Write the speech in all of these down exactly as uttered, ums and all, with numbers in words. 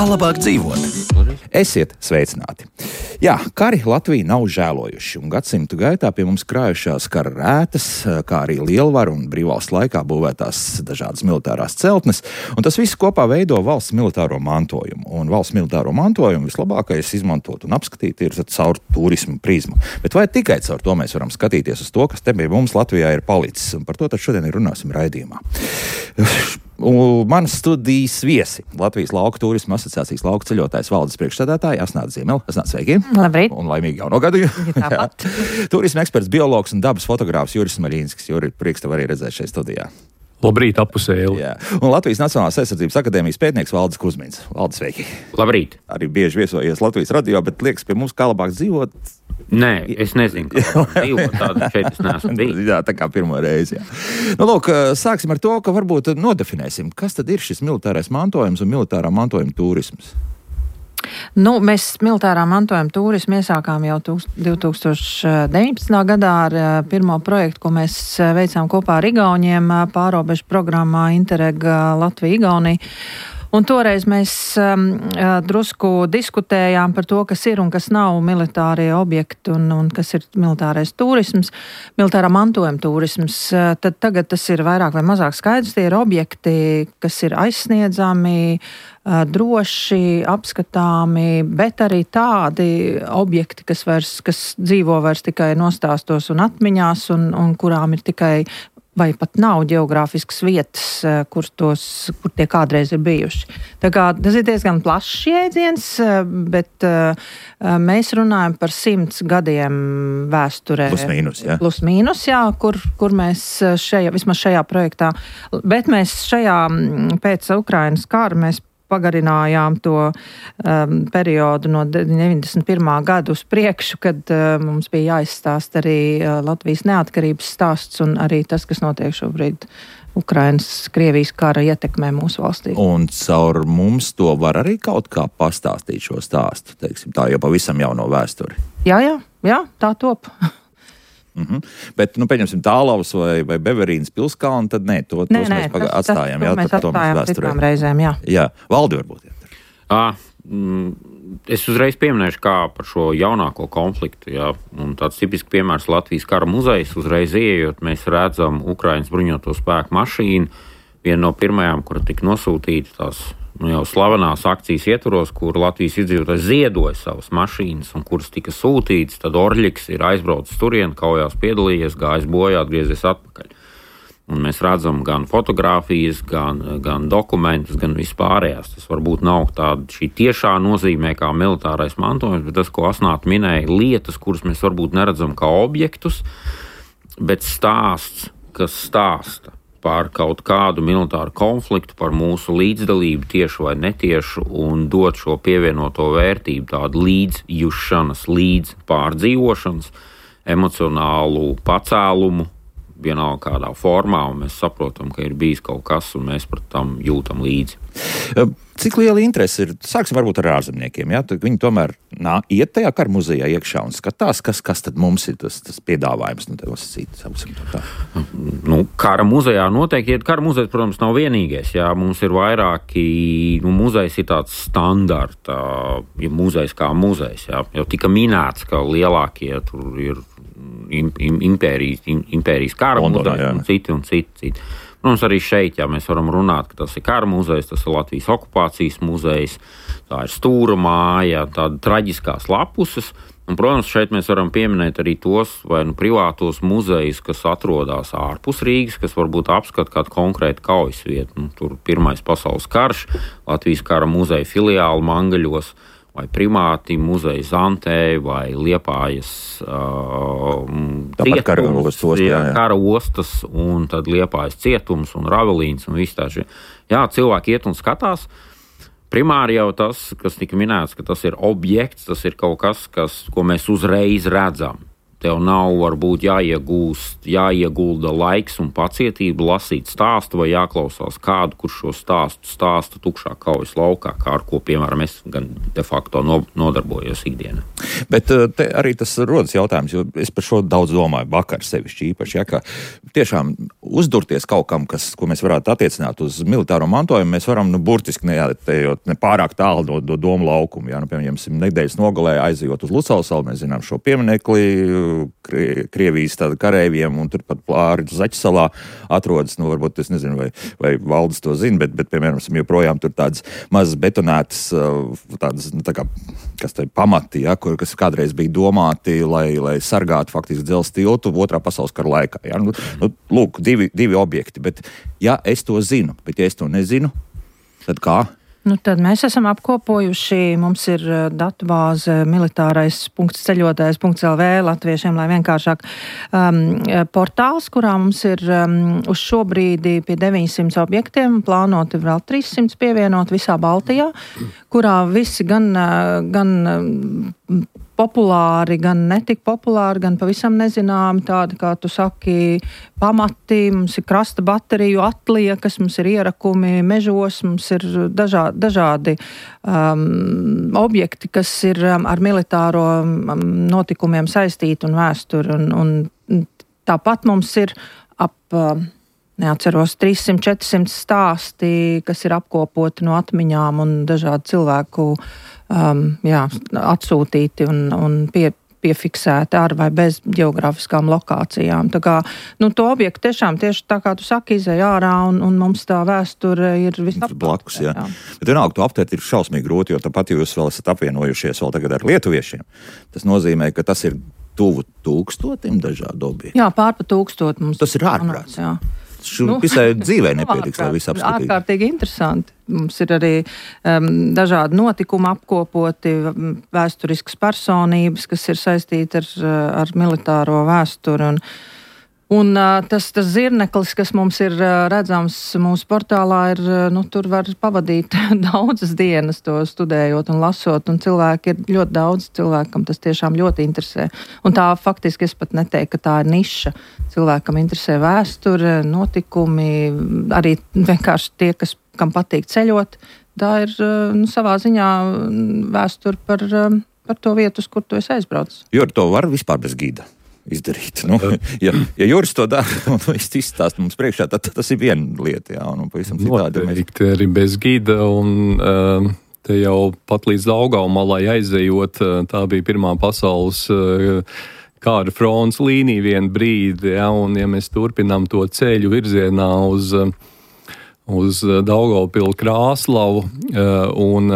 Kā labāk dzīvot? Esiet sveicināti! Jā, kari Latviju nav žēlojuši, un gadsimtu gaitā pie mums krājušās kara rētas, kā arī lielvaru un brīvvalsts laikā būvētās dažādas militārās celtnes, un tas viss kopā veido valsts militāro mantojumu. Un valsts militāro mantojumu vislabākais izmantot un apskatīt ir caur turismu prizmu. Bet vai tikai caur to mēs varam skatīties uz to, kas te pie mums Latvijā ir palicis, un par to tad šodien runāsim raidījumā. Manas studijas viesi Latvijas lauku turisma asociācijas lauku ceļotājs valdes priekšsēdētāji Asnāta Ziemele. Asnāta, sveiki! Labrīt! Un laimīgi jauno gadu! Tāpat! Turisma eksperts, biologs un dabas fotogrāfs Juris Maļīnskis. Juri, prieks tev arī redzēt šeit studijā. Labrīt, apusēli. Jā. Un Latvijas Nacionālās aizsardzības akadēmijas pētnieks Valdis Kuzmins. Valdis, sveiki! Labrīt! Arī bieži viesojies Latvijas radio, bet liekas pie mums kā labāk dzīvot. Nē, es nezinu, kā labāk dzīvot, tāda šeit es neesmu bijis. Jā, tā kā pirmo reizi, jā. Nu, lūk, sāksim ar to, ka varbūt nodefinēsim, kas tad ir šis militārais mantojums un militārā mantojuma turisms. Nu, mēs militārā mantojuma turismu iesākām jau divi tūkstoši deviņpadsmitā gadā ar pirmo projektu, ko mēs veicām kopā ar Igauniem pārobežu programmā Interreg Latvija-Igaunija. Un toreiz mēs um, drusku diskutējām par to, kas ir un kas nav militārie objekti un, un kas ir militārais turisms, militārā mantojuma turisms. Tad tagad tas ir vairāk vai mazāk skaidrs. Tie ir objekti, kas ir aizsniedzami, droši, apskatāmi, bet arī tādi objekti, kas, vairs, kas dzīvo vairs tikai nostāstos un atmiņās un, un kurām ir tikai vai pat nav ģeogrāfiskas vietas, kur, tos, kur tie kādreiz ir bijuši. Tā kā tas ir diezgan plašs jēdziens, bet uh, mēs runājam par simts gadiem vēsturē. Plus mīnus, jā. Plus mīnus, jā, kur, kur mēs šajā, vismaz šajā projektā, bet mēs šajā pēc Ukrainas kara mēs pagarinājām to um, periodu no deviņdesmit pirmā gada uz priekšu, kad uh, mums bija jāizstāst arī uh, Latvijas neatkarības stāsts un arī tas, kas notiek šobrīd Ukrainas, Krievijas kara ietekmē mūsu valstī. Un caur mums to var arī kaut kā pastāstīt šo stāstu, teiksim, tā jau pavisam jauno vēsturi. Jā, jā, jā, tā top. Mm-hmm. Bet, nu, pieņemsim Tālavas vai, vai Beverīnas pilskalnu, tad nē, to nē, tos nē, mēs paga- tas, atstājam. Tas, Jā, to mēs tad, atstājam citām reizēm, jā. Jā, Valdi varbūt. Jā. À, mm, es uzreiz pieminēšu kā par šo jaunāko konfliktu. Jā, un tāds tipisks piemērs Latvijas kara muzejs. Uzreiz ieejot, mēs redzam Ukrainas bruņoto spēku mašīnu. Viena no pirmajām, kura tika nosūtīta tās nu, jau slavenās akcijas ietvaros, kur Latvijas iedzīvotāji ziedoja savas mašīnas un kuras tika sūtītas, tad Orļiks ir aizbraucis turien, kaujās piedalījies, gājis bojā, atgriezies atpakaļ. Un mēs redzam gan fotogrāfijas, gan, gan dokumentus, gan vispārējās. Tas varbūt nav tāda šī tiešā nozīmē kā militārais mantojums, bet tas, ko Asnāta minēja, lietas, kuras mēs varbūt neredzam kā objektus, bet stāsts, kas stāsta par kaut kādu militāru konfliktu, par mūsu līdzdalību tieši vai netiešu un dot šo pievienoto vērtību, tādu līdzjušanas, līdz pārdzīvošanas, emocionālu pacēlumu, vienalga kādā formā, un mēs saprotam, ka ir bijis kaut kas, un mēs par tam jūtam līdzi. Cik liela interese ir, sāksim varbūt ar ārzemniekiem, jā, tad viņi tomēr nā, iet tajā kara muzejā iekšā un skatās, kas, kas tad mums ir tas, tas piedāvājums, nu, tev sacīt, saucam to tā. Nu, kara muzejā noteikti, kara muzejs, protams, nav vienīgais, jā, mums ir vairāki, nu, muzejs ir tāds standarta, ja muzejs kā muzejs, jā, jau tika minēts, ka lielākie tur ir impērijas, impērijas kara muzejs un citi un citi, citi. Protams, arī šeit, ja mēs varam runāt, ka tas ir kara muzejs, tas ir Latvijas okupācijas muzejs, tā ir stūra māja, tāda traģiskās lapuses. Un, protams, šeit mēs varam pieminēt arī tos vai nu privātos muzejus, kas atrodas ārpus Rīgas, kas varbūt apskata kādu konkrētu kaujas vietu. Nu, tur Pirmais pasaules karš, Latvijas kara muzeja filiāli Mangaļos, vai primāti muzeja Zantē, vai Liepājas uh, kara ostas, jā, jā. kara ostas, un tad Liepājas cietums un Ravelīns un viss tā šie. Jā, cilvēki iet un skatās. Primāri jau tas, kas tika minēts, ka tas ir objekts, tas ir kaut kas, kas, ko mēs uzreiz redzam. tev nav varbūt jāiegūst, jāiegulda laiks un pacietība lasīt stāstu vai jāklausās kādu, kurš šo stāstu stāsta tukšā kaujas laukā, kā ar ko, piemēram, es gan de facto nodarbojos ikdienā. Bet te arī tas rodas jautājums, jo es par šo daudz domāju, vakar sevišķi īpaši, ja, ka tiešām uzdurties kaut kam, kas, ko mēs varētu attiecināt uz militāro mantojumu, mēs varam, nu, burtiski neatējot ne pārāk tālu no, no domu laukumu, ja, nu, piemēram, nedēļas nogalē aizejot uz Lucavas salu, mēs zinām šo pieminekli Krievijas tāda kareiviem, un turpat pāri Zaķsalā atrodas, nu, varbūt es nezinu, vai, vai valdes to zina, bet, bet, piemēram, joprojām tur tādas mazas betonētas, tādas, nu, tā kā, kas tai pamati, ja, kur, kas kādreiz bija domāti, lai, lai sargātu faktiski dzelzs tiltu otrā pasaules kara laikā. Ja. Nu, nu, lūk, divi, divi objekti, bet ja es to zinu, bet ja es to nezinu, tad kā? Nu, tad mēs esam apkopojuši, mums ir datubāze militārais punkts ceļotājs punkts L V latviešiem, lai vienkāršāk um, portāls, kurā mums ir um, uz šo brīdi pie deviņsimt objektiem, plānoti vēl trīssimts pievienot visā Baltijā, kurā visi gan, gan populāri, gan netik populāri, gan pavisam nezināmi, tādi, kā tu saki, pamati, mums ir krasta bateriju atliekas, mums ir ierakumi mežos, mums ir dažādi, dažādi um, objekti, kas ir um, ar militāro um, notikumiem saistīti un vēsturi. Un, un tāpat mums ir ap, uh, neatceros, trīssimt četrsimt stāsti, kas ir apkopoti no atmiņām un dažādu cilvēku um, jā, atsūtīti un, un pie, piefiksēti ar vai bez geogrāfiskām lokācijām. Tā kā, nu, to objektu tiešām tieši tā kā tu saki, izēj ārā un, un mums tā vēsture ir visapkārt. Blakus, jā. jā. Bet vienalga, to aptvert ir šausmīgi grūti, jo tāpat jūs vēl esat apvienojušies vēl tagad ar lietuviešiem. Tas nozīmē, ka tas ir tuvu tūkstotim dažādu objektu. Jā, pār pa tūkstotu mums. Tas ir ārprāts. Jā. Nu, visai dzīvē nepietiks, lai visu apskatītu. Ārkārtīgi interesanti. Mums ir arī um, dažādi notikumi apkopoti, vēsturiskas personības, kas ir saistīti ar, ar militāro vēsturi. Un, un uh, tas, tas zirneklis, kas mums ir uh, redzams mūsu portālā, ir, uh, nu, tur var pavadīt daudzas dienas to studējot un lasot, un cilvēki ir ļoti daudz cilvēkam, tas tiešām ļoti interesē. Un tā faktiski es pat neteiktu, ka tā ir niša. Cilvēkam interesē vēsture, notikumi, arī vienkārši tie, kas, kam patīk ceļot. Tā ir, nu, savā ziņā vēsture par, par to vietu, uz kur tu esi aizbraucis. Jo to var vispār bez gida izdarīt. Nu, ja, ja Juris to dara un izstāst mums priekšā, tad tas ir viena lieta. Jā, un pavisam citādi. Noteikti arī bez gida un uh, te jau pat līdz Daugavmalai aizejot, tā bija Pirmā pasaules uh, kāda fronts līnija vienu brīdi, ja, un ja mēs turpinām to ceļu virzienā uz, uz Daugavpilu Krāslavu un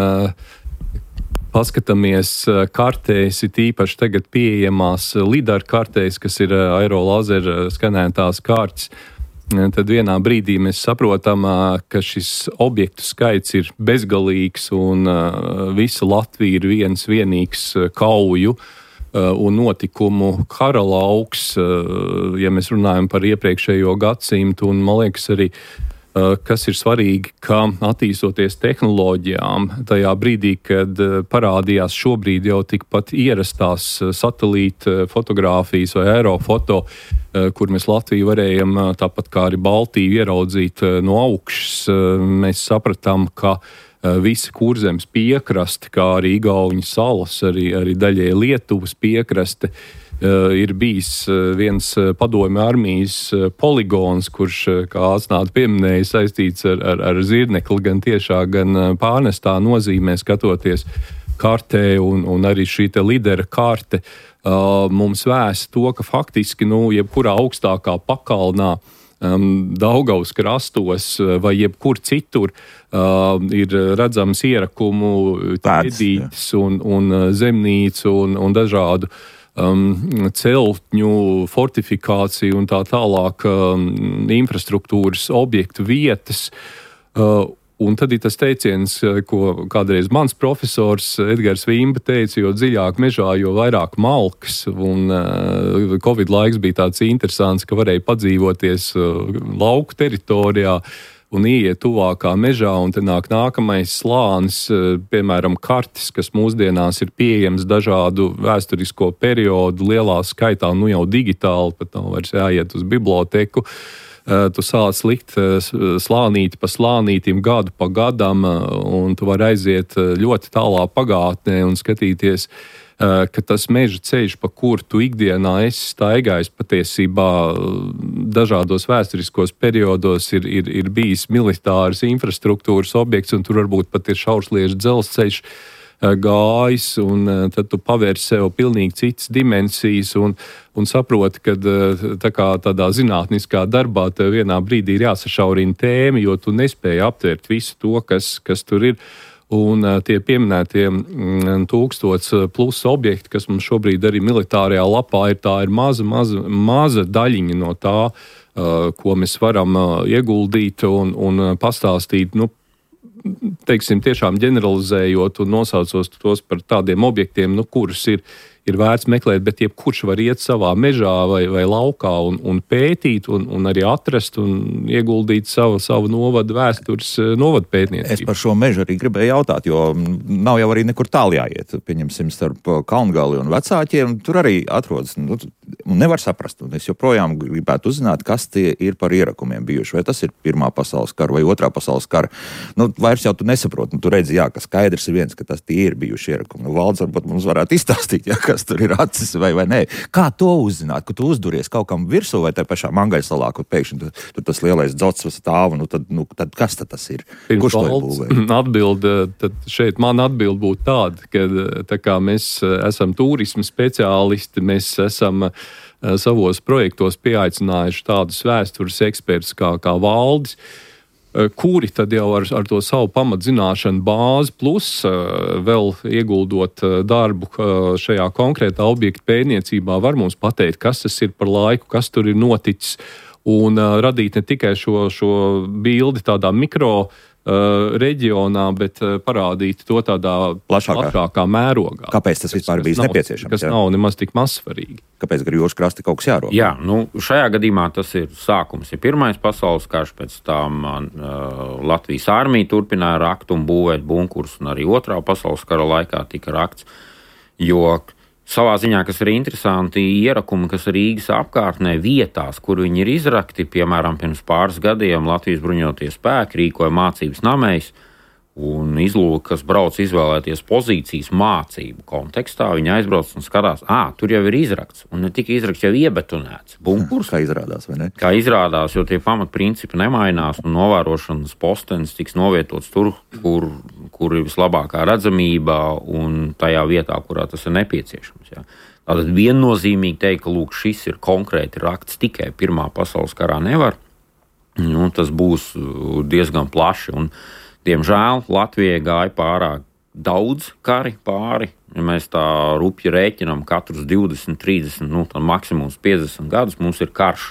paskatāmies kartēs, it īpaši tagad pieejamās lidar kartēs, kas ir aerolazer skanētās kartes, tad vienā brīdī mēs saprotam, ka šis objektu skaits ir bezgalīgs un visa Latvija ir viens vienīgs kauju un notikumu kara lauks, ja mēs runājam par iepriekšējo gadsimtu, un man liekas arī, kas ir svarīgi, ka attīstoties tehnoloģijām, tajā brīdī, kad parādījās šobrīd jau tikpat ierastās satelīta fotogrāfijas vai aerofoto, kur mēs Latviju varējam, tāpat kā arī Baltiju, ieraudzīt no augšas, mēs sapratām, ka visi Kurzemes piekraste, kā arī Igauņu salas, arī, arī daļai Lietuvas piekraste, uh, ir bijis viens padomju armijas poligons, kurš, kā Asnāta pieminēja, saistīts ar, ar, ar zirnekli gan tiešā, gan pārnestā nozīmē, skatoties kartē, un, un arī šī te lidera karte uh, mums vēsta to, ka faktiski, nu, jebkurā augstākā pakalnā Um, Daugavas krastos vai jebkur citur uh, ir redzams ierakumu ķēdītes un, un zemnīcu un, un dažādu um, celtņu, fortifikāciju un tā tālāk um, infrastruktūras objektu vietas. Uh, Un tad ir tas teiciens, ko kādreiz mans profesors Edgars Vimba teica, jo dziļāk mežā, jo vairāk malkas. Un uh, Covid laiks bija tāds interesants, ka varēja padzīvoties uh, lauku teritorijā un ieiet tuvākā mežā, un te nāk nākamais slānis, piemēram, kartes, kas mūsdienās ir pieejams dažādu vēsturisko periodu lielā skaitā, nu jau digitāli, pat nav vairs jāiet uz biblioteku. Tu sāc likt slānīti pa slānītim, gadu pa gadam, un tu vari aiziet ļoti tālā pagātnē un skatīties, ka tas meža ceļš, pa kuru tu ikdienā esi staigājis, patiesībā dažādos vēsturiskos periodos ir, ir, ir bijis militāras infrastruktūras objekts, un tur varbūt pat ir šaursliežu dzelzceļš gājis, un tad tu pavēri sev pilnīgi citas dimensijas un, un saproti, ka tā kā tādā zinātniskā darbā tev vienā brīdī ir jāsašaurina tēma, jo tu nespēji aptvert visu to, kas, kas tur ir. Un tie pieminētie tūkstots plus objekti, kas mums šobrīd arī militārajā lapā ir, tā ir maza, maza, maza daļiņa no tā, ko mēs varam ieguldīt un, un pastāstīt, nu, teiksim, tiešām ģeneralizējot un nosaucot tos par tādiem objektiem, nu, kurus ir, ir vērts meklēt, bet jebkurš var iet savā mežā vai, vai laukā un, un pētīt un, un arī atrast un ieguldīt savu, savu novadu vēstures novadu pētniecību. Es par šo mežu arī gribēju jautāt, jo nav jau arī nekur tālu jāiet. Pieņemsim starp Kalngali un Vecāķiem, tur arī atrodas, nu, nevar saprast, un es joprojām gribētu uzzināt, kas tie ir par ierakumiem bijuši, vai tas ir Pirmā pasaules kara vai Otrā pasaules kara. Nu, vairs jau tu nesaproti, nu, tu redzi, jā, ka skaidrs ir viens, ka tas tie ir bijuši ierakumi. Nu, Valds varbūt mums varētu izstāstīt, jā, kas tur ir acis vai, vai nē. Kā to uzzināt, ka tu uzduries kaut kam virsū vai tai pašā Mangaisalā, kur pēkšņi tur, tur tas lielais dzots stāv, nu tad, nu, tad kas tad tas ir? Pirms Kurš to ir būvējis? Atbild, tad šeit man atbild būtu tāda, ka tā kā mēs esam turisma speciālisti, mēs esam savos projektos pieaicinājuši tādus vēstures ekspertus kā, kā Valdis, kuri tad jau ar, ar to savu pamatzināšanu bāzi plus vēl ieguldot darbu šajā konkrētā objekta pētniecībā var mums pateikt, kas tas ir par laiku, kas tur ir noticis, un radīt ne tikai šo, šo bildi tādā mikro reģionā, bet parādīt to tādā plašākā, plašākā mērogā. Kāpēc tas vispār bijis nepieciešams? Kas jā? Nav nemaz tik mazsvarīgi. Kāpēc gar jūras krasti kaut kas jārod? Jā, nu, šajā gadījumā tas ir sākums. Ir Pirmais pasaules karš, pēc tam uh, Latvijas armija turpināja rakt un būvēt bunkurus, un arī Otrā pasaules kara laikā tika rakts, jo savā ziņā, kas ir interesanti, ierakumi, kas ir Rīgas apkārtnē vietās, kur viņi ir izrakti, piemēram, pirms pāris gadiem Latvijas bruņotie spēki rīkoja mācības namējs, un izlūki, kas brauc izvēlēties pozīcijas mācību kontekstā, viņi aizbrauc un skatās, ā, tur jau ir izrakts, un ne tikai izrakts, jau iebetonēts bunkurs. Kā izrādās, vai ne? Kā izrādās, jo tie pamatprincipi nemainās, un novērošanas postenis tiks novietots tur, kur, kur ir vislabākā redzamība, un tajā vietā, kurā tas ir nepieciešams. Jā. Tātad viennozīmīgi teikt, ka lūk, šis ir konkrēti rakts tikai Pirmā pasaules karā nevar, un tas būs diezgan plaši, un diemžēl Latvijai gāja pārāk daudz kari pāri. Ja mēs tā rupji rēķinām katrus divdesmit, trīsdesmit, nu, tā maksimums piecdesmit gadus, mums ir karš,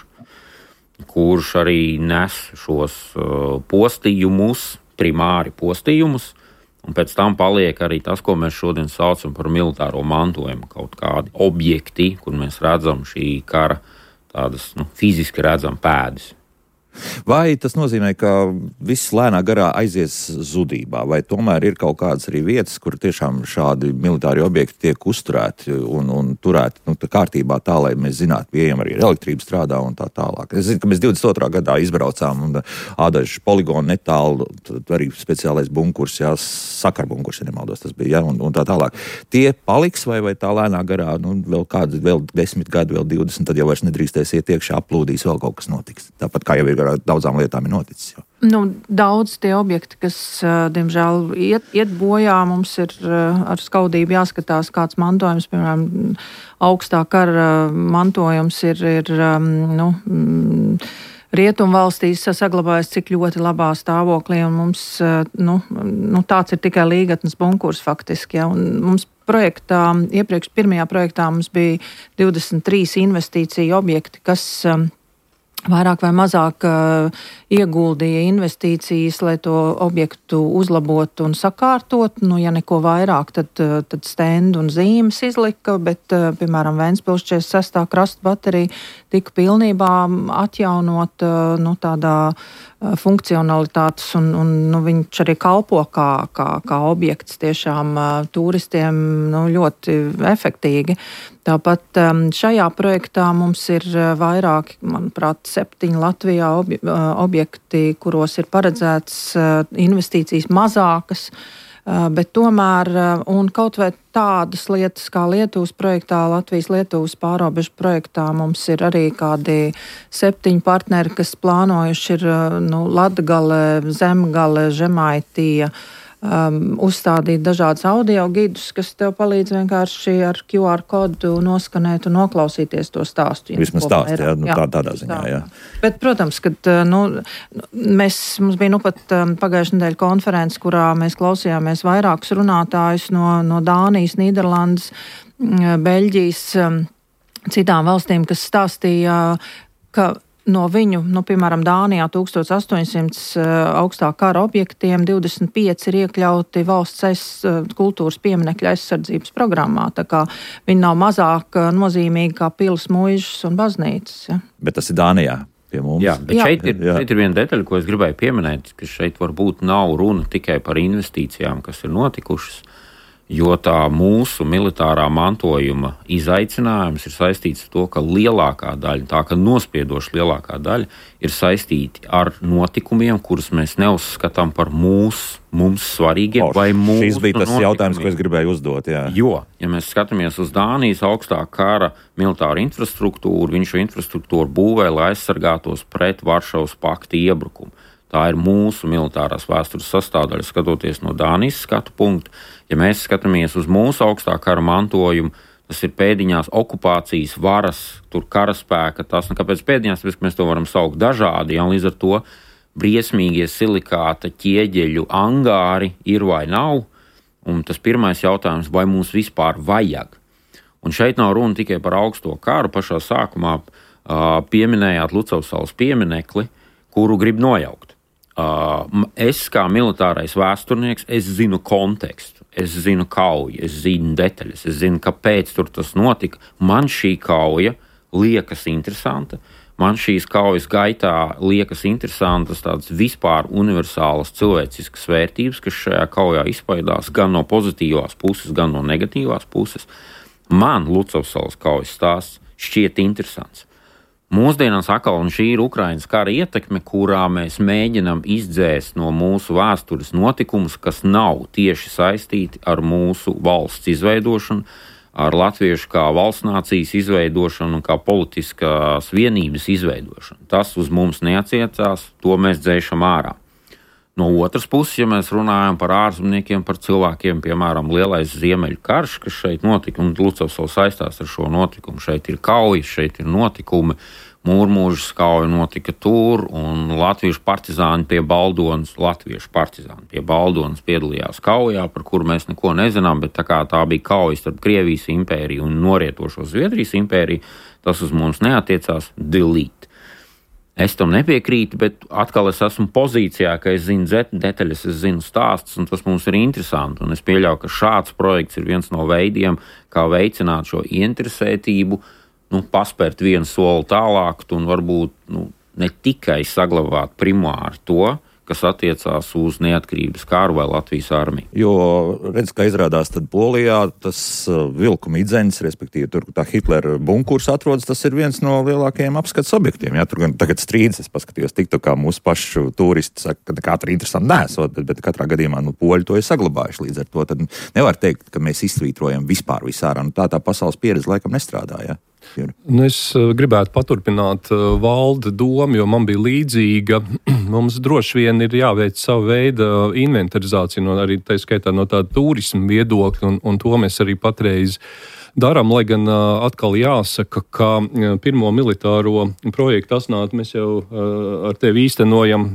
kurš arī nes šos uh, postījumus, primāri postījumus, un pēc tam paliek arī tas, ko mēs šodien saucam par militāro mantojumu, kaut kādi objekti, kur mēs redzam šī kara tādas, nu, fiziski redzam pēdas. Vai tas nozīmē, ka viss lēnā garā aizies zudībā, vai tomēr ir kaut kādas arī vietas, kur tiešām šādi militāri objekti tiek uzturēti un, un turēti nu, tā kārtībā tā, lai mēs zinātu, pieejam arī elektrība strādā un tā tālāk. Es zinu, ka mēs divdesmit otrā gadā izbraucām un Ādažu poligonu netālu, arī speciālais bunkurs, jā, sakarbunkurs, ja nemaldos tas bija, jā, un, un tā tālāk. Tie paliks vai, vai tā lēnā garā, nu, vēl kādi, vēl desmit gadi, vēl divdesmit, tad jau vairs nedrīkstēs iet iekšā, aplūdīs, vēl kaut kas notiks. Tāpat kā jau ir daudzām lietām ir noticis. Jau. Nu, daudz tie objekti, kas, diemžēl, iet, iet bojā, mums ir ar skaudību jāskatās, kāds mantojums, piemēram, augstā kara mantojums ir, ir nu, Rietumvalstīs saglabājas cik ļoti labā stāvoklī, un mums, nu, nu tāds ir tikai Līgatnes bunkurs faktiski, ja, un mums projektā, iepriekš pirmajā projektā mums bija divdesmit trīs investīcija objekti, kas vairāk vai mazāk uh, ieguldīja investīcijas, lai to objektu uzlabotu un sakārtot. Nu, ja neko vairāk, tad, uh, tad stendu un zīmes izlika, bet, uh, piemēram, Ventspils četrdesmit sestā krasta baterija tika pilnībā atjaunot uh, nu, tādā uh, funkcionalitātes, un, un nu, viņš arī kalpo kā, kā, kā objekts tiešām uh, turistiem nu, ļoti efektīgi. Tāpat um, šajā projektā mums ir uh, vairāki, manuprāt, septiņi Latvijā obje, uh, objekti, kuros ir paredzēts uh, investīcijas mazākas, uh, bet tomēr uh, un kaut vai tādas lietas kā Lietuvas projektā, Latvijas-Lietuvas pārobežu projektā mums ir arī kādi septiņi partneri, kas plānojuši ir uh, nu, Latgale, Zemgale, Žemaitija, Um, uzstādīt dažādas audio gidus, kas tev palīdz vienkārši ar Q R kodu noskanēt un noklausīties to stāstu. Vismaz stāst, jā, nu, tā, tādā ziņā, jā. Bet, protams, kad, nu, mēs, mums bija nu pat um, pagājušajā nedēļa konferences, kurā mēs klausījāmies vairākus runātājus no, no Dānijas, Nīderlandes, Beļģijas, um, citām valstīm, kas stāstīja, ka no viņu, nu, piemēram, Dānijā tūkstoš astoņsimt uh, augstā kara objektiem divdesmit pieci ir iekļauti valsts aiz, uh, kultūras pieminekļa aizsardzības programmā. Tā kā viņi nav mazāk uh, nozīmīgi kā pils, muižas un baznīcas. Ja? Bet tas ir Dānijā pie mums. Jā, bet Jā. Šeit, ir, šeit ir viena detaļa, ko es gribēju pieminēt, ka šeit varbūt nav runa tikai par investīcijām, kas ir notikušas, jo tā mūsu militārā mantojuma izaicinājums ir saistīts ar to, ka lielākā daļa, tā ka nospiedoši lielākā daļa ir saistīti ar notikumiem, kurus mēs neuzskatām par mūsu, mums svarīgiem O, vai mūsu šis bija tas notikumiem. jautājums, ko es gribēju uzdot, jā. Jo, ja mēs skatāmies uz Dānijas augstā kara militāru infrastruktūru, viņš šo infrastruktūru būvē, lai aizsargātos pret Varšavas pakta iebrukumu. Tā ir mūsu militārās vēstures sastāvdaļa, skatoties no Dānijas skatu punktu. Ja mēs skatāmies uz mūsu augstā kara mantojumu, tas ir pēdiņās okupācijas varas, tur karaspēka, tas, nu kāpēc pēdiņās, tāpēc, ka mēs to varam saukt dažādi, ja līdz ar to briesmīgie silikāta ķieģeļu angāri ir vai nav, un tas pirmais jautājums, vai mums vispār vajag. Un šeit nav runa tikai par augsto karu, pašā sākumā uh, pieminējāt Lucavas salas pieminekli, kuru grib nojaukt. Uh, es kā militārais vēsturnieks, es zinu kontekstu, es zinu kauju, es zinu detaļas, es zinu, kāpēc tur tas notika. Man šī kauja liekas interesanta, man šīs kaujas gaitā liekas interesantas tādas vispār universālas cilvēciskas vērtības, kas šajā kaujā izpaidās gan no pozitīvās puses, gan no negatīvās puses. Man Lucavas salas kaujas stāsts šķiet interesants. Mūsdienās atkal, un šī ir Ukrainas kara ietekme, kurā mēs mēģinam izdzēst no mūsu vēstures notikumus, kas nav tieši saistīti ar mūsu valsts izveidošanu, ar latviešu kā valsts nācijas izveidošanu un kā politiskās vienības izveidošanu. Tas uz mums neatsiecās, to mēs dzēšam ārā. No otras puses, ja mēs runājam par ārzemniekiem, par cilvēkiem, piemēram, lielais Ziemeļu karš, kas šeit notika, un Lucavas sala saistās ar šo notikumu, šeit ir kaujas, šeit ir notikumi, Mūrmūžas kauja notika tur, un latviešu partizāni pie Baldonas, latviešu partizāni pie Baldonas piedalījās kaujā, par kuru mēs neko nezinām, bet tā kā tā bija kauja starp Krievijas impēriju un norietošo Zviedrijas impēriju, tas uz mums neatiecās, delete. Es tam nepiekrītu, bet atkal es esmu pozīcijā, ka es zinu detaļas, es zinu stāstus, un tas mums ir interesanti. Un es pieļauju, ka šāds projekts ir viens no veidiem, kā veicināt šo ieinteresētību, nu, paspērt vienu soli tālāk un varbūt nu, ne tikai saglabāt primāri to, kas attiecās uz neatkarības kāru vai Latvijas armiju. Jo redz, ka izrādās tad Polijā tas vilkuma idzenis, respektīvi tur, tā Hitlera bunkurs atrodas, tas ir viens no lielākajiem apskates objektiem. Jā, tur gan tagad strīdas, es paskatījos tiktu, kā mūsu pašu turisti saka, ka katra interesanti nesot, bet, bet katrā gadījumā nu, poļi to ir saglabājuši līdz ar to. Tad nevar teikt, ka mēs izsvītrojam vispār visārā. Nu, tā tā pasaules pieredze laikam nestrādā, jā. Nu, es gribētu paturpināt valda domu, jo man bija līdzīga. Mums droši vien ir jāveic savu veidu inventarizācija, no, arī tā skaitā no tāda turisma viedokļa, un, un to mēs arī patreiz darām, lai gan atkal jāsaka, ka pirmo militāro projektu Asnāt mēs jau ar tevi īstenojam.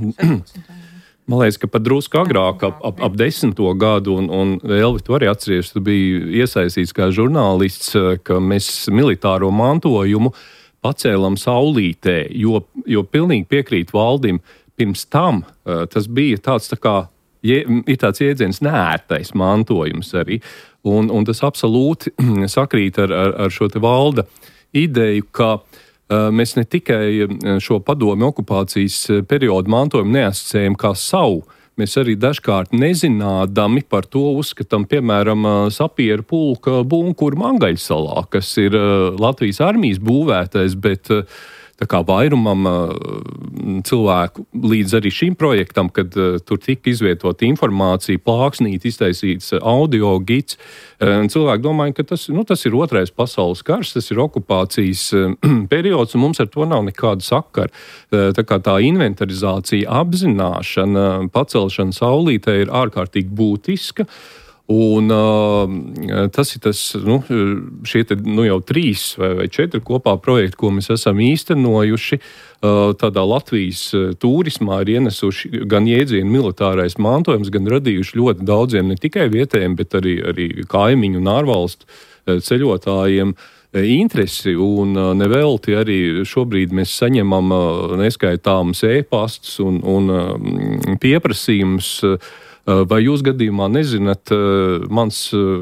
Man liekas, ka pat drusku agrāk, ap, ap, ap desmito gadu, un, un Elvi, tu arī atceries, tu biji iesaistīts kā žurnālists, ka mēs militāro mantojumu pacēlam saulītē, jo, jo pilnīgi piekrīt Valdim, pirms tam tas bija tāds tā kā, ir tāds jēdziens neērtais mantojums arī, un, un tas absolūti sakrīt ar, ar, ar šo te Valda ideju, ka mēs ne tikai šo padomju okupācijas periodu mantojumu neasociējam kā savu, mēs arī dažkārt nezinādami par to uzskatām, piemēram, sapieru pulka bunkuru Mangaļsalā, kas ir Latvijas armijas būvētais, bet tā kā vairumam cilvēku līdz arī šim projektam, kad tur tika izvietota informācija, plāksnīt, iztaisīts audio gids, cilvēki domāja, ka tas, nu, tas ir otrais pasaules karš, tas ir okupācijas periods, un mums ar to nav nekāda sakara. Tā kā tā inventarizācija, apzināšana, pacelšana saulītē ir ārkārtīgi būtiska. Un uh, tas ir tas, nu, šie te, nu, jau trīs vai, vai četri kopā projekti, ko mēs esam īstenojuši, uh, tādā Latvijas turismā ir ienesuši gan jēdzienu militārais mantojums, gan radījuši ļoti daudziem ne tikai vietējiem, bet arī, arī kaimiņu un ārvalstu ceļotājiem interesi, un nevelti arī šobrīd mēs saņemam neskaitāmus e-pastus un, un pieprasījumus. Vai jūs gadījumā nezināt, mans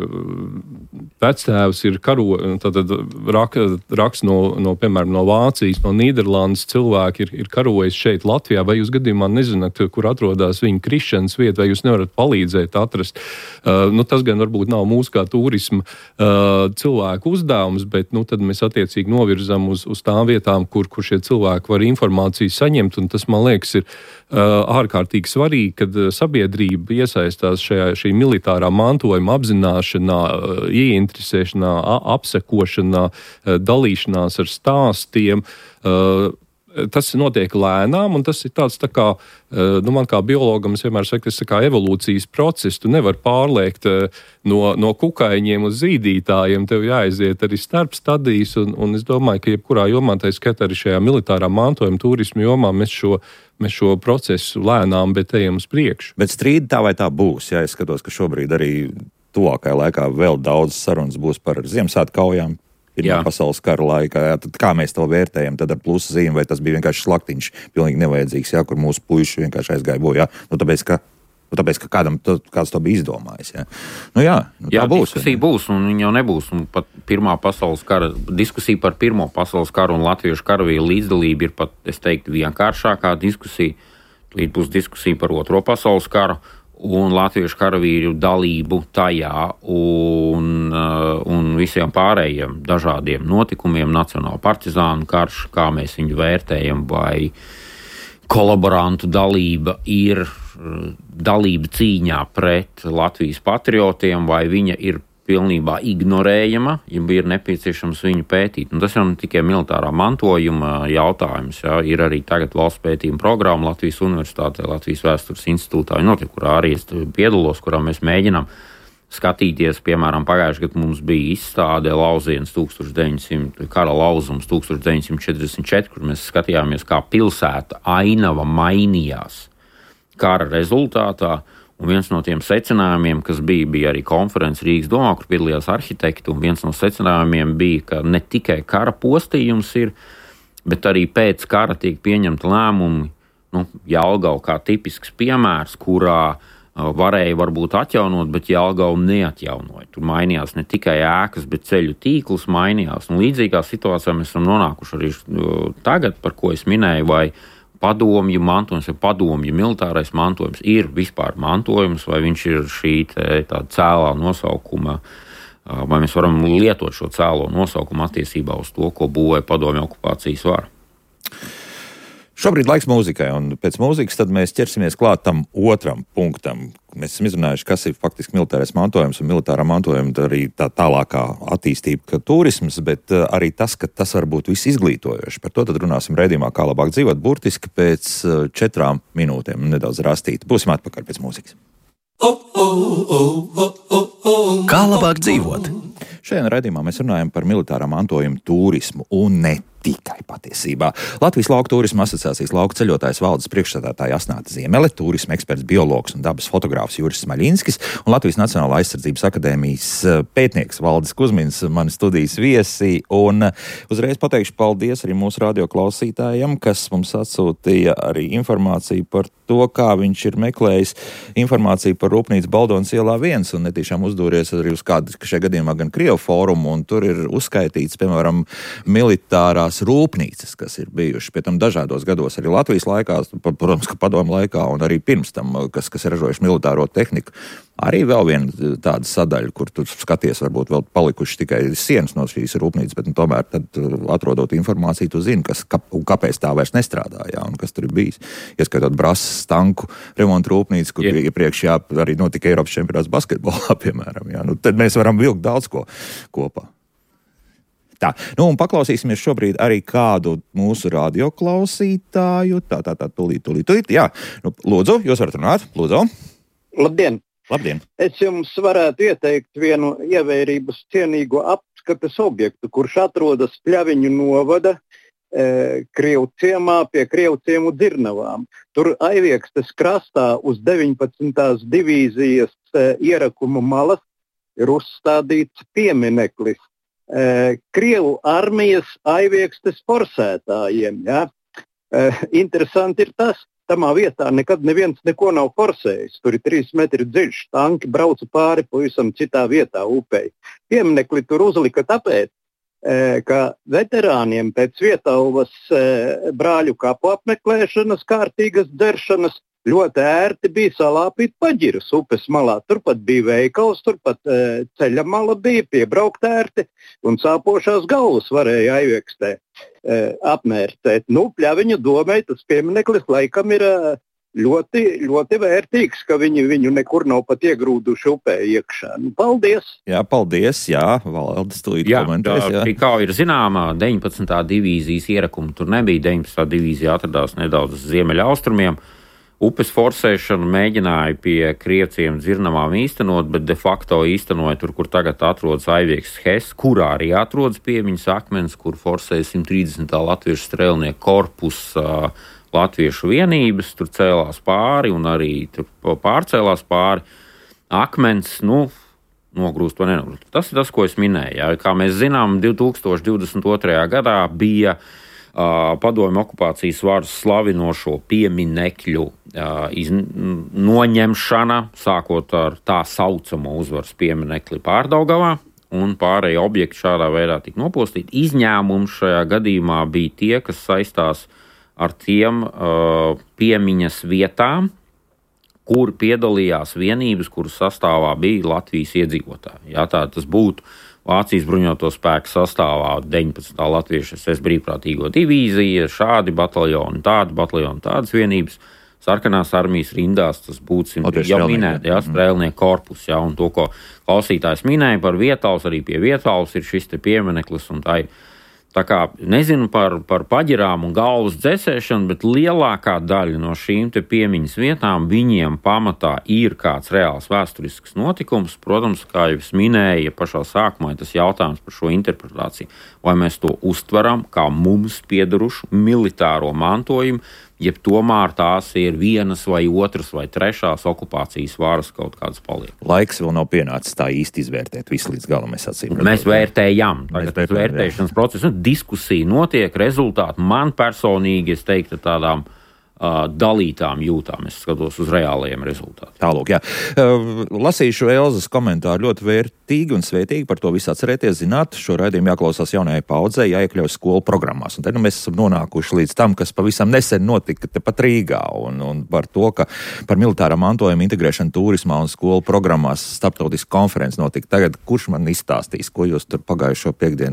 vectēvs ir karo, tātad rak, raksts no, no, piemēram, no Vācijas, no Nīderlandes cilvēki ir, ir karojis šeit Latvijā, vai jūs gadījumā nezināt, kur atrodas viņa krišanas vieta, vai jūs nevarat palīdzēt atrast. Uh, nu, tas gan varbūt nav mūsu kā turisma uh, cilvēku uzdevums, bet nu, tad mēs attiecīgi novirzam uz, uz tām vietām, kur, kur šie cilvēki var informāciju saņemt, un tas, man liekas, ir uh, ārkārtīgi svarīgi, kad sabiedrība iesaistās šajā, šī militārā mantojuma apzināšanā, ieinteresēšanā, apsekošanā, dalīšanās ar stāstiem. Tas notiek lēnām, un tas ir tāds tā kā, nu man kā biologam, es vienmēr saku, tas tā kā evolūcijas process. Tu nevar pārliekt no, no kukaiņiem uz zīdītājiem, tev jāaiziet arī starp stadijas, un, un es domāju, ka jebkurā jomā, tā skait arī šajā militārā mantojuma turismu jomā, mēs šo, mēs šo procesu lēnām, bet ejam uz priekšu. Bet strīdi tā vai tā būs, ja es skatos, ka šobrīd arī tuvākajā laikā vēl daudz sarunas būs par Ziemassvētku kaujām. Pirmā pasaules kara laikā, jā, tad kā mēs to vērtējam, tad ar plusu zīmi, vai tas bija vienkārši slaktiņš, pilnīgi nevajadzīgs, jā, kur mūsu puiši vienkārši aizgāja bojā, nu tāpēc, ka, nu, tāpēc, ka kādam to, kāds to bija izdomājis, jā. Nu jā, nu, jā, tā būs. Diskusija jā. būs, un viņa jau nebūs, un pat pirmā pasaules kara, diskusija par pirmo pasaules karu un latviešu karavīru līdzdalību ir pat, es teiktu, vienkāršākā diskusija, līdz būs diskusija par otro pasaules karu, un latviešu karavīru dalību tajā un, un visiem pārējiem dažādiem notikumiem, nacionāla partizānu karš, kā mēs viņu vērtējam, vai kolaborantu dalība ir dalība cīņā pret Latvijas patriotiem, vai viņa ir pilnībā ignorējama, ja ir nepieciešams viņu pētīt. Un tas jau ne tikai militārā mantojuma jautājums, ja, ir arī tagad valsts pētījuma programma Latvijas Universitātē, Latvijas Vēstures institūtā, notiek, kurā arī es piedalos, kurā mēs mēģinām skatīties, piemēram, pagājušajā gadā mums bija izstāde Lauziens tūkstoš deviņsimt, kara lauzums tūkstoš deviņsimt četrdesmit četri, kur mēs skatījāmies, kā pilsēta ainava mainījās kara rezultātā. Un viens no tiem secinājumiem, kas bija, bija arī konferences Rīgas domā, kur piedalījās arhitekti, un viens no secinājumiem bija, ka ne tikai kara postījums ir, bet arī pēc kara tiek pieņemti lēmumi, nu, Jelgava kā tipisks piemērs, kurā varēja varbūt atjaunot, bet Jelgava neatjaunoja. Tur mainījās ne tikai ēkas, bet ceļu tīkls mainījās. Un līdzīgā situācijā mēs esam nonākuši arī tagad, par ko es minēju, vai padomju mantojums vai padomju militārais mantojums ir vispār mantojums, vai viņš ir šī tāda cēlā nosaukuma, vai mēs varam lietot šo cēlo nosaukumu attiecībā uz to, ko būvēja padomju okupācijas vara. Šobrīd laiks mūzikai, un pēc mūzikas tad mēs ķersimies klāt tam otram punktam. Mēs esam izrunājuši, kas ir faktiski militārais mantojums un militārā mantojuma arī tā tālākā attīstība, ka turisms, bet arī tas, ka tas var būt viss izglītojoši. Par to tad runāsim raidījumā, kā labāk dzīvot, burtiski pēc četrām minūtēm, nedaudz rastīt. Būsim atpakaļ pēc mūzikas. Kā labāk dzīvot? Šajā raidījumā mēs runājam par militārā mantojuma turismu un ne tikai patiesībā. Latvijas Lauku turisma asociācijas lauku ceļotājs valdes priekšsēdētāja Asnāta Ziemele, turisma eksperts, biologs un dabas fotogrāfs Juris Smaļinskis un Latvijas Nacionālā aizsardzības akadēmijas pētnieks Valdis Kuzmins, mani studijas viesi. Un uzreiz pateikšu paldies arī mūsu radioklausītājiem, kas mums atsūtīja arī informāciju par to, kā viņš ir meklējis informāciju par rūpnīcu Baldonas ielā viens un netīšām uzdūries arī uz kādu, šajā gadījumā gan Krievu fórumu, un tur ir uzskaitīts, piemēram, militārās rūpnīcas, kas ir bijušas pie tam dažādos gados arī Latvijas laikā, protams, ka padomu laikā un arī pirms tam, kas, kas ir ražojuši militāro tehniku. Arī vēl viena tāda sadaļa, kur tu skaties, varbūt vēl palikuši tikai sienas no šīs rūpnīcas, bet nu, tomēr tad, atrodot informāciju, tu zini, kas, ka, kāpēc tā vairs nestrādā, jā, un kas tur ir bijis. Ieskaitot Brasas tanku remontu rūpnīcu, kur yeah. iepriekš jā, arī notika Eiropas čempionāts basketbolā, piemēram. Jā. Nu, tad mēs varam vilkt daudz ko kopā. Tā, nu un paklausīsimies šobrīd arī kādu mūsu radioklausītāju. Tā, tā, tā, tūlīt, tūlīt, tūlīt. Jā, nu, lūdzu, jūs varat runāt. Lūdzu. Labdien! Labdien! Es jums varētu ieteikt vienu ievērības cienīgu apskates objektu, kurš atrodas Pļaviņu novada e, Krievu ciemā pie Krievu ciemu Dzirnavām. Tur Aiviekstes krastā uz deviņpadsmitās divīzijas e, ierakumu malas ir uzstādīts piemineklis e, Krievu armijas Aiviekstes forsētājiem. Ja? E, interesanti ir tas, tamā vietā nekad neviens neko nav forsējis. Tur ir trīs metri dziļš, tanki brauca pāri pavisam citā vietā upei. Pieminekli tur uzlika tāpēc, ka veterāniem pēc Vietauvas brāļu kapu apmeklēšanas, kārtīgas dzeršanas ļoti ērti bija salāpīt paģiras upes malā. Turpat bija veikals, turpat ceļa mala bija, piebraukt ērti un sāpošās galvas varēja Aivieksstē apmērcēt. Nu, Pļaviņu domē tas piemineklis laikam ir ļoti, ļoti vērtīgs, ka viņi viņu nekur nav pat iegrūduši upē iekšā. Nu, paldies! Jā, paldies, jā, Valdis tūlīt komentēs. Jā, tā kā ir zināmā, deviņpadsmitā divīzijas ierakuma tur nebija, deviņpadsmitā divīzija atradās nedaudz ziemeļa austrumiem. Upes forsēšanu mēģināja pie Krievciem Dzirnavām īstenot, bet de facto īstenoja tur, kur tagad atrodas Aiviekstes Hes, kurā arī atrodas piemiņas akmens, kur forsēja simt trīsdesmitā latviešu strēlnieku korpusa latviešu vienības, tur cēlās pāri un arī tur pārcēlās pāri akmens, nu, nogrūst vai nenogrūst. Tas ir tas, ko es minēju. Jā. Kā mēs zinām, divi tūkstoši divdesmit otrajā gadā bija Uh, padomju okupācijas varas slavinošo pieminekļu uh, iz, noņemšana, sākot ar tā saucamo uzvaras pieminekli Pārdaugavā, un pārējie objekti šādā veidā tika nopostīti. Izņēmums šajā gadījumā bija tie, kas saistās ar tiem uh, piemiņas vietām, kur piedalījās vienības, kuras sastāvā bija Latvijas iedzīvotāji. Jā, tā tas būtu Vācijas bruņoto spēku sastāvā deviņpadsmitā latviešu es es brīvprātīgo divīzija, šādi bataljoni, tādi bataljoni, tādas vienības, sarkanās armijas rindās, tas būtu jau minēt, jā, strēlnieku korpus, jā, un to, ko klausītājs minēja par Vietavas, arī pie Vietavas ir šis te piemineklis, un tā ir. Tā kā nezinu par, par paģirām un galvas dzēsēšanu, bet lielākā daļa no šīm te piemiņas vietām viņiem pamatā ir kāds reāls vēsturisks notikums. Protams, kā jau es minēju, pašā sākumā tas jautājums par šo interpretāciju, vai mēs to uztveram kā mums piederušu militāro mantojumu, jeb tomēr tās ir vienas vai otras vai trešās okupācijas varas kaut kādas paliek. Laiks vēl nav pienācis tā īsti izvērtēt visu līdz galam, mēs acīm. Mēs vērtējam. Tagad mēs vērtēšanas procesu, diskusija notiek, rezultāti man personīgi, es teiktu, tādām uh, dalītām jūtām. Es skatos uz reālajiem rezultātiem. Tālūk, jā. Uh, lasīšu Elzas komentāru ļoti vērtīgi un svētīgi, par to visu atcerēties, zināt, šo raidījumu jāklausās jaunajai paudzei, jāiekļauj skolu programmās. Un tad nu, mēs esam nonākuši līdz tam, kas pavisam nesen notika tepat Rīgā, un, un par to, ka par militārā mantojuma integrēšanu turismā un skolu programmās starptautiska konferences notika. Tagad kurš man izstāstīs, ko jūs tur pagājušo piekdienu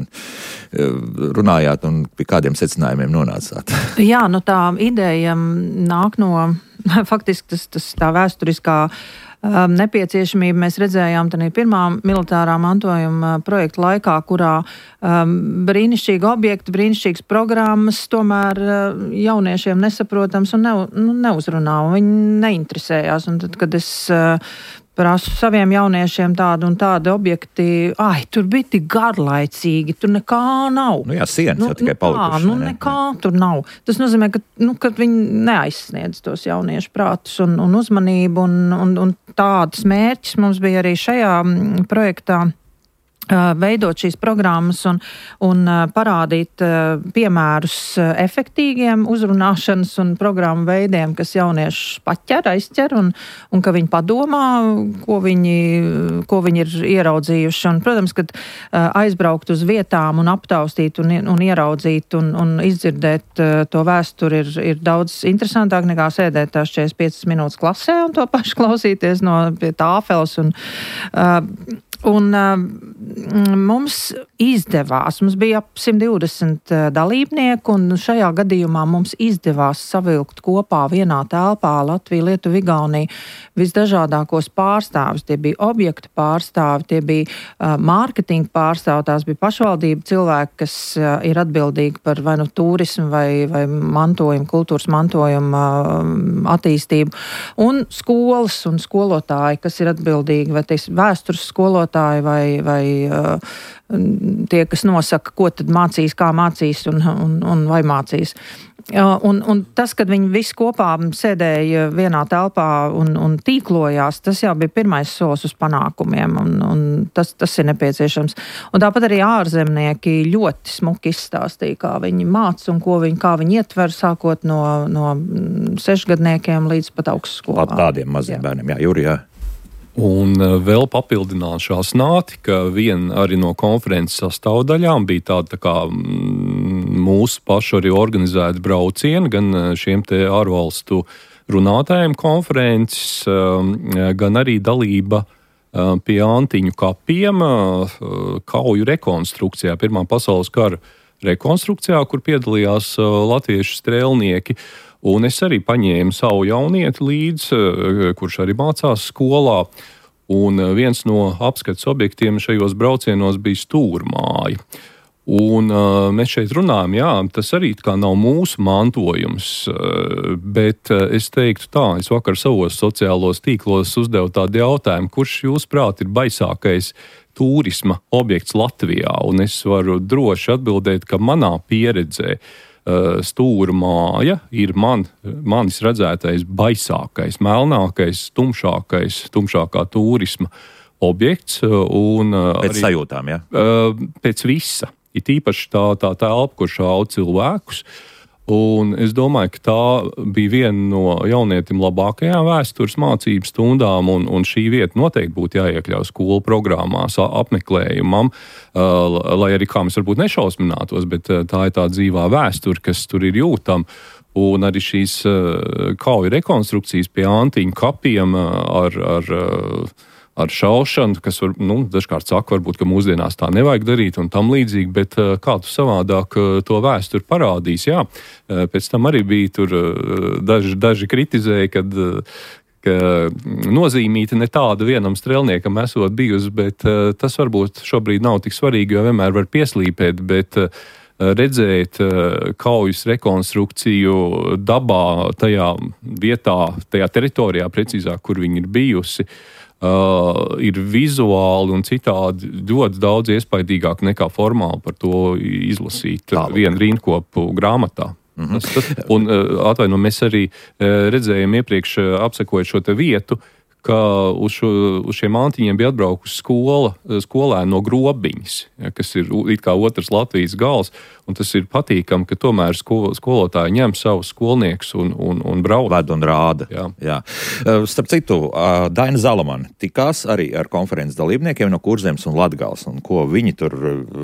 runājāt un pie kādiem secinājumiem nonācāt? Jā, nu tā ideja nāk no, faktiski tas, tas tā vēsturiskā um, nepieciešamība mēs redzējām tādā pirmā militārā mantojuma projekta laikā, kurā um, brīnišķīgi objekti, brīnišķīgas programmas tomēr uh, jauniešiem nesaprotams un ne, nu, neuzrunā, un viņi neinteresējās. Un tad, kad es uh, prasu saviem jauniešiem tādu un tādu objekti, ai, tur bija tik garlaicīgi, tur nekā nav. Nu jā, sienas nu, jau tikai nu, palikuši. Nu, ne? nekā tur nav. Tas nozīmē, ka, nu, ka viņi neaizsniedz tos jauniešu prātus un, un uzmanību, un, un, un tādas mērķis mums bija arī šajā projektā. Veidot šīs programmas un, un parādīt piemērus efektīgiem uzrunāšanas un programmu veidiem, kas jauniešus paķer, aizķer un, un ka viņi padomā, ko viņi, ko viņi ir ieraudzījuši. Un, protams, kad aizbraukt uz vietām un aptaustīt un, un ieraudzīt un, un izdzirdēt to vēsturi ir, ir daudz interesantāk nekā sēdēt tās četrdesmit piecas minūtes klasē un to pašu klausīties no pie tāfeles. Un, uh, Un uh, mums izdevās, mums bija ap simt divdesmit uh, dalībnieku, un šajā gadījumā mums izdevās savilkt kopā vienā telpā Latviju, Lietuvu, Igauniju visdažādākos pārstāvis. Tie bija objektu pārstāvi, tie bija uh, mārketinga pārstāvi, tās bija pašvaldība cilvēki, kas uh, ir atbildīgi par vai nu turismu vai, vai mantojumu, kultūras mantojumu uh, attīstību, un skolas un skolotāji, kas ir atbildīgi, vai teiks, vēstures skolotāji, vai, vai uh, tie, kas nosaka, ko tad mācīs, kā mācīs un, un, un vai mācīs. Uh, un, un tas, kad viņi visi kopā sēdēja vienā telpā un, un tīklojās, tas jau bija pirmais solis uz panākumiem, un, un tas, tas ir nepieciešams. Un tāpat arī ārzemnieki ļoti smuki izstāstīja, kā viņi māca un ko viņi, kā viņi ietver, sākot no, no sešgadniekiem līdz pat augstskolām. Tādiem maziem jā. bērniem, jā, Juri, jā. Un vēl papildināšās nāti, ka viena arī no konferences sastāvdaļām bija tāda tā kā mūsu pašu arī organizēta brauciena, gan šiem te ārvalstu runātājiem konferences, gan arī dalība pie Antiņu kapiem kauju rekonstrukcijā, Pirmā pasaules kara rekonstrukcijā, kur piedalījās latviešu strēlnieki. Un es arī paņēmu savu jaunieti līdzi, kurš arī mācās skolā. Un viens no apskates objektiem šajos braucienos bija stūrmāja. Un uh, mēs šeit runājam, jā, tas arī kā nav mūsu mantojums, uh, bet uh, es teiktu tā, es vakar savos sociālos tīklos uzdevu tādu jautājumu, kurš jūsuprāt ir baisākais turisma objekts Latvijā? Un es varu droši atbildēt, ka manā pieredzē Stūra māja ir man, manis redzētais baisākais, melnākais, tumšākais, tumšākā turisma objekts. Un pēc arī, sajūtām, jā? Pēc visa. Ir īpaši tā, tā telpa, kur šauj cilvēkus. Un es domāju, ka tā bija viena no jaunietim labākajām vēstures mācības stundām, un, un šī vieta noteikti būtu jāiekļauj skolu programmās apmeklējumam, uh, lai arī kā mēs varbūt nešausminātos, bet uh, tā ir tā dzīvā vēsture, kas tur ir jūtama. Un arī šīs uh, kauju rekonstrukcijas pie Antiņu kapiem uh, ar, ar uh, ar šaušanu, kas var, nu, dažkārt saka, varbūt, ka mūsdienās tā nevajag darīt un tam līdzīgi, bet kā tu savādāk to vēsturi parādīs, jā. Pēc tam arī bija tur daži, daži kritizēja, kad, ka nozīmīta ne tāda vienam strēlniekam esot bijusi, bet tas varbūt šobrīd nav tik svarīgi, jo vienmēr var pieslīpēt, bet redzēt kaujas rekonstrukciju dabā, tajā vietā, tajā teritorijā, precīzāk, kur viņi ir bijusi, Uh, ir vizuāli un citādi ļoti daudz iespaidīgāk nekā formāli par to izlasīt Tālāk. vienu rindkopu grāmatā. Mm-hmm. Tas, tas, un uh, atvaino, mēs arī uh, redzējām iepriekš uh, apsekojot šo te vietu, ka uz, šo, uz šiem Antiņiem bija atbraukusi skola, skolēni no Grobiņas, ja, kas ir it kā otrs Latvijas gals, un tas ir patīkami, ka tomēr sko, skolotāji ņem savus skolniekus un, un, un brauc. Ved un rāda. Jā. Jā. Starp citu, Daina Zalamane tikās arī ar konferences dalībniekiem no Kurzemes un Latgales, un ko viņi tur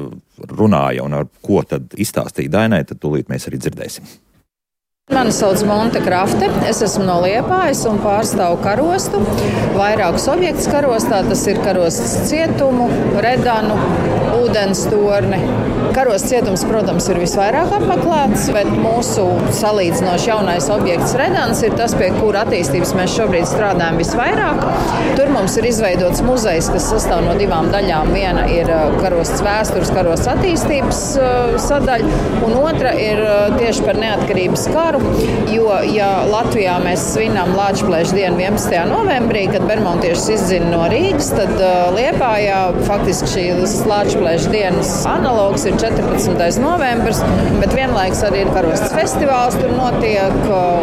runāja un ar ko tad izstāstīja Dainai, tad tūlīt mēs arī dzirdēsim. Mani sauc Monte Krafte, es esmu no Liepājas un pārstāvu karostu. Vairākus objektus karostā, tas ir karostas cietumu, redanu, ūdens torni, Karosts cietums, protams, ir visvairāk apmeklēts, bet mūsu salīdzinoši jaunais objekts Redans ir tas, pie kura attīstības mēs šobrīd strādājam visvairāk. Tur mums ir izveidots muzejs, kas sastāv no divām daļām. Viena ir karosts vēstures, karosts attīstības sadaļa, un otra ir tieši par neatkarības karu, jo, ja Latvijā mēs svinām Lāčplēša dienu vienpadsmitajā novembrī, kad bermontiešus izdzina no Rīgas, tad Liepājā faktiski šīs Lāčplēša dienas analogs ir četrpadsmitais novembris, bet vienlaiks arī ir karosts festivāls tur notiek.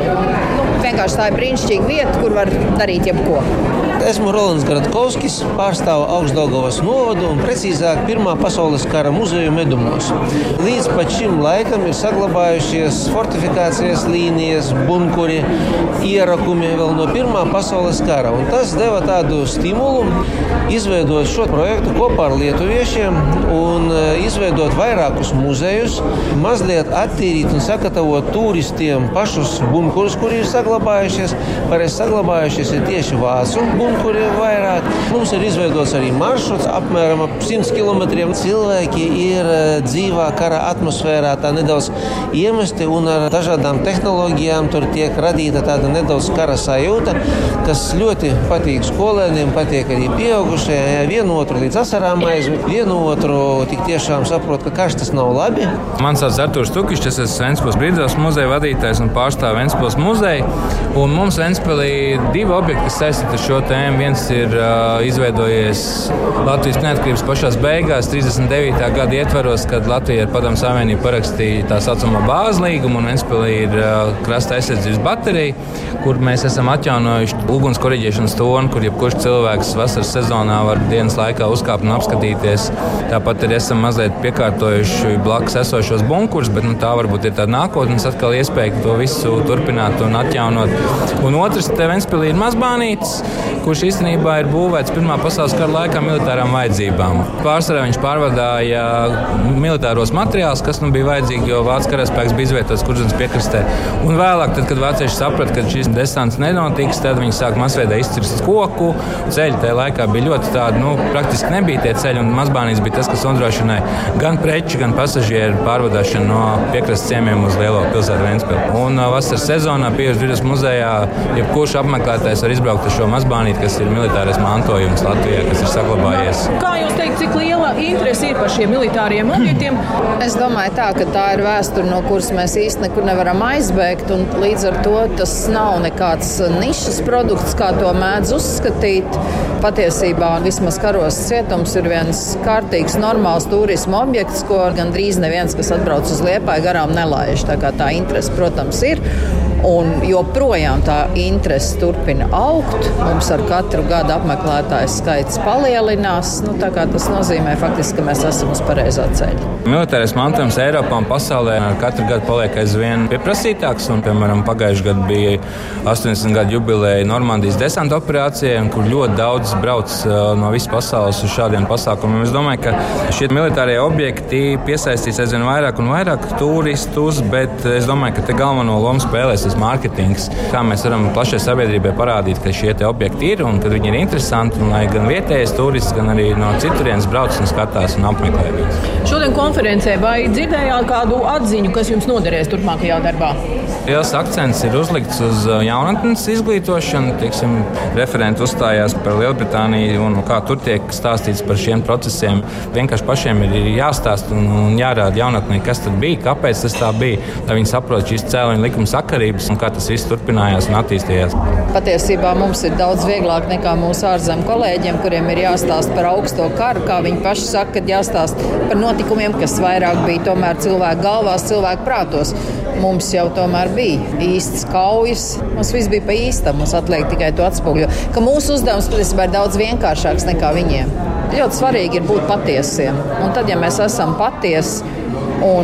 Nu, vienkārši tā ir brīnišķīga vieta, kur var darīt jebko. Esmu Rolands Gradkovskis, pārstāvu Augstdaugavas novadu un precīzāk Pirmā pasaules kara muzeju Medumos. Līdz pat šim laikam ir saglabājušies fortifikācijas līnijas, bunkuri, ierakumi vēl no Pirmā pasaules kara. Un tas deva tādu stimulu izveidot šo projektu kopā ar lietuviešiem un izveidot vairākus muzejus, mazliet attīrīt un sagatavot turistiem pašus bunkurus, kuri ir saglabājušies. Pareiz saglabājušies ir tieši vācu bunkuri vairāk. Mums ir izveidots arī maršruts apmēram ap simts kilometriem. Cilvēki ir dzīvā kara atmosfērā tā nedaudz iemesti un ar dažādām tehnoloģijām tur tiek radīta tāda nedaudz kara sajūta, kas ļoti patīk skolēniem, patīk arī pieaugušajiem. Vienu otru līdz asarām aizved, vienu otru tik tiešām saprot, ka karš tas nav labi. Man sauc Artūrs Tukišs, es esmu Ventspils Brīvdabas muzeja vadītājs un pārstāvu Ventspils muzeju. Un mums Ventspilī ir divi objekti, kas saistīti ar šo tēmu. Viens ir uh, izveidojies Latvijas neatkarības pašās beigās, trīsdesmit devītā gada ietvaros, kad Latvija ar Padomju Savienību parakstīja tā saucamo bāzes līgumu, un Ventspilī ir uh, krasta aizsardzības baterija, kur mēs esam atjaunojuši uguns koriģēšanas tonu, kur jebkurš cilvēks vasaras sezonā var dienas laikā uzkāpt un apskatīties. Tāpat arī esam mazliet piekārtojuši blakus esošos bunkurus, bet nu, tā varbūt ir tāda nākotnes atkal iespēja to visu turpināt un atjaunot. Un otrs, te Ventspilī ir mazbānītis, kurš īstenībā ir būvēts Pirmā pasaules kara laikā militārām vajadzībām. Pārsvarā viņš pārvadāja militāros materiālus, kas nu bija vajadzīgi, jo vācu karaspēks bija izvietots Kurzemes piekrastē. Un vēlāk, tad, kad vācieši saprata, ka šis desants nenotiks, tad viņi sāk masveidā izcirst koku. Ceļi tajā laikā bija ļoti tādi, nu, praktiski nebija tie ceļi, un mazbānītis bija tas, kas nodrošināja gan preču, gan pasažieru pārvadāšanu no piekrastes ciemiem uz lielo pilsētu Ventspili. Un vasaras sezonā Pieaugušo Brīvdabas muzejā jebkurš apmeklētājs var izbraukt ar šo mazbānīti, kas ir militārais mantojums Latvijā, kas ir saglabājies. Kā jūs teikt, cik liela interese ir par šiem militāriem objektiem? Es domāju tā, ka tā ir vēsture, no kuras mēs īsti nekur nevaram aizbēgt, un līdz ar to tas nav nekāds nišas produkts, kā to mēdz uzskatīt. Patiesībā vismaz Karosts cietums ir viens kārtīgs, normāls turisma objekts, ko gandrīz neviens, kas atbrauc uz Liepāju, garām nelaiž. Tā kā tā interese, protams, ir. Un joprojām tā interese turpina augt. Mums ar katru gadu apmeklētāju skaits palielinās. Nu, tā kā tas nozīmē faktiski, ka mēs esam uz pareizā ceļa. Militārais mantojums Eiropā un pasaulē katru gadu paliek aizvien pieprasītāks. Un, piemēram, pagājušajā gadā bija astoņdesmit gadu jubileja Normandijas desanta operācijai, kur ļoti daudz brauc no visas pasaules uz šādiem pasākumiem. Es domāju, ka šie militārie objekti piesaistīs aizvien vairāk un vairāk turistus, bet es domāju, ka te galveno lomu spēlēs mārketings, kā mēs varam plašai sabiedrībai parādīt, ka šie te objekti ir un ka viņi ir interesanti, un lai gan vietējais turists, gan arī no citurienes brauc un skatās un apmeklē viņus. Šodien konferencē vai dzirdējāt kādu atziņu, kas jums noderēs turpmākajā darbā? Liels akcents ir uzlikts uz jaunatnes izglītošanu. Tieksim, referenti uzstājās par Lielbritāniju un kā tur tiek stāstīts par šiem procesiem. Vienkārši pašiem ir jāstāst un jārāda jaunatnē, kas tad bija, kāpēc tas tā bija, lai viņi saprot šīs cēloņa likuma sakarības un kā tas viss turpinājās un attīstījās. Patiesībā mums ir daudz vieglāk nekā mūsu ārzemju kolēģiem, kuriem ir jāstāst par augsto karu, kā viņi paši saka, kad jāstāst par notikumiem, kas vairāk bija tomēr cilvēku galvās, cilvēku prātos. Mums jau tomēr bija īsts kaujas. Mums viss bija pa īstam, mums atliek tikai to atspoguļot. Ka mūsu uzdevums patiesībā ir daudz vienkāršāks nekā viņiem. Ļoti svarīgi ir būt patiesiem. Un tad, ja mēs esam patiesi un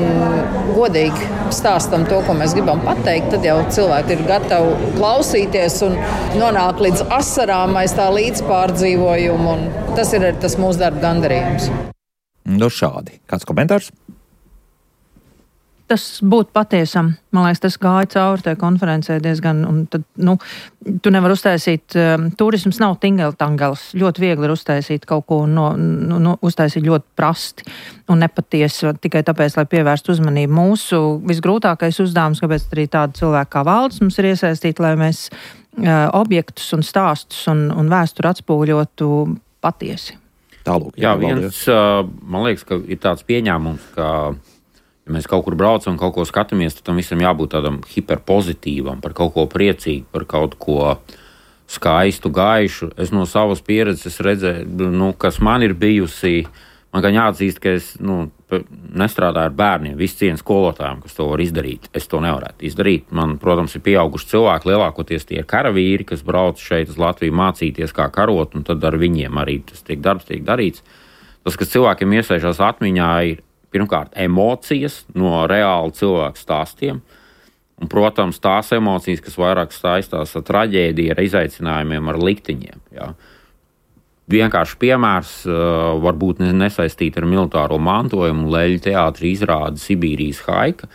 godīgi stāstam to, ko mēs gribam pateikt, tad jau cilvēki ir gatavi klausīties un nonāk līdz asarām aiz tā līdzpārdzīvojuma. Un tas ir arī tas mūsu darba gandarījums. Nu šādi. Kāds komentārs? tas būtu patiesam. Man liekas, tas gāja cauri tajā konferencē diezgan, un tad, nu, tu nevar uztaisīt, um, turisms nav tingeltangels. Ļoti viegli ir uztaisīt kaut ko, no, no, no, uztaisīt ļoti prasti un nepatiesi, tikai tāpēc, lai pievērstu uzmanību. Mūsu visgrūtākais uzdevums, kāpēc arī tāda cilvēka kā Valdis mums ir iesaistīta, lai mēs uh, objektus un stāstus un, un vēsturi atspūļotu patiesi. Tālūk, jā, jā, viens, man liekas, ka ir tāds pieņēmums, ka, ja mēs kaut kur braucam, kaut ko skatāmies, tad tam visam jābūt tādam hiperpozitīvam, par kaut ko priecīgu, par kaut ko skaistu, gaišu. Es no savas pieredzes redzēju, nu, kas man ir bijusi, man gan jāatzīst, ka es nu, nestrādāju ar bērniem, visi cieņas skolotājiem, kas to var izdarīt. Es to nevarētu izdarīt. Man, protams, ir pieauguši cilvēki, lielākoties tie ir karavīri, kas brauc šeit uz Latviju mācīties, kā karot, un tad ar viņiem arī tas tiek darbs tiek darīts. Tas, kas cilvēkiem iesēžās atmiņā, ir pirmkārt emocijas no reāli cilvēku stāstiem, un, protams, tās emocijas, kas vairāk saistās ar traģēdiju, ar izaicinājumiem, ar likteņiem. Jā. Vienkārši piemērs, uh, varbūt nesaistīt ar militāro mantojumu, Leļu teātra izrāde Sibīrijas haika,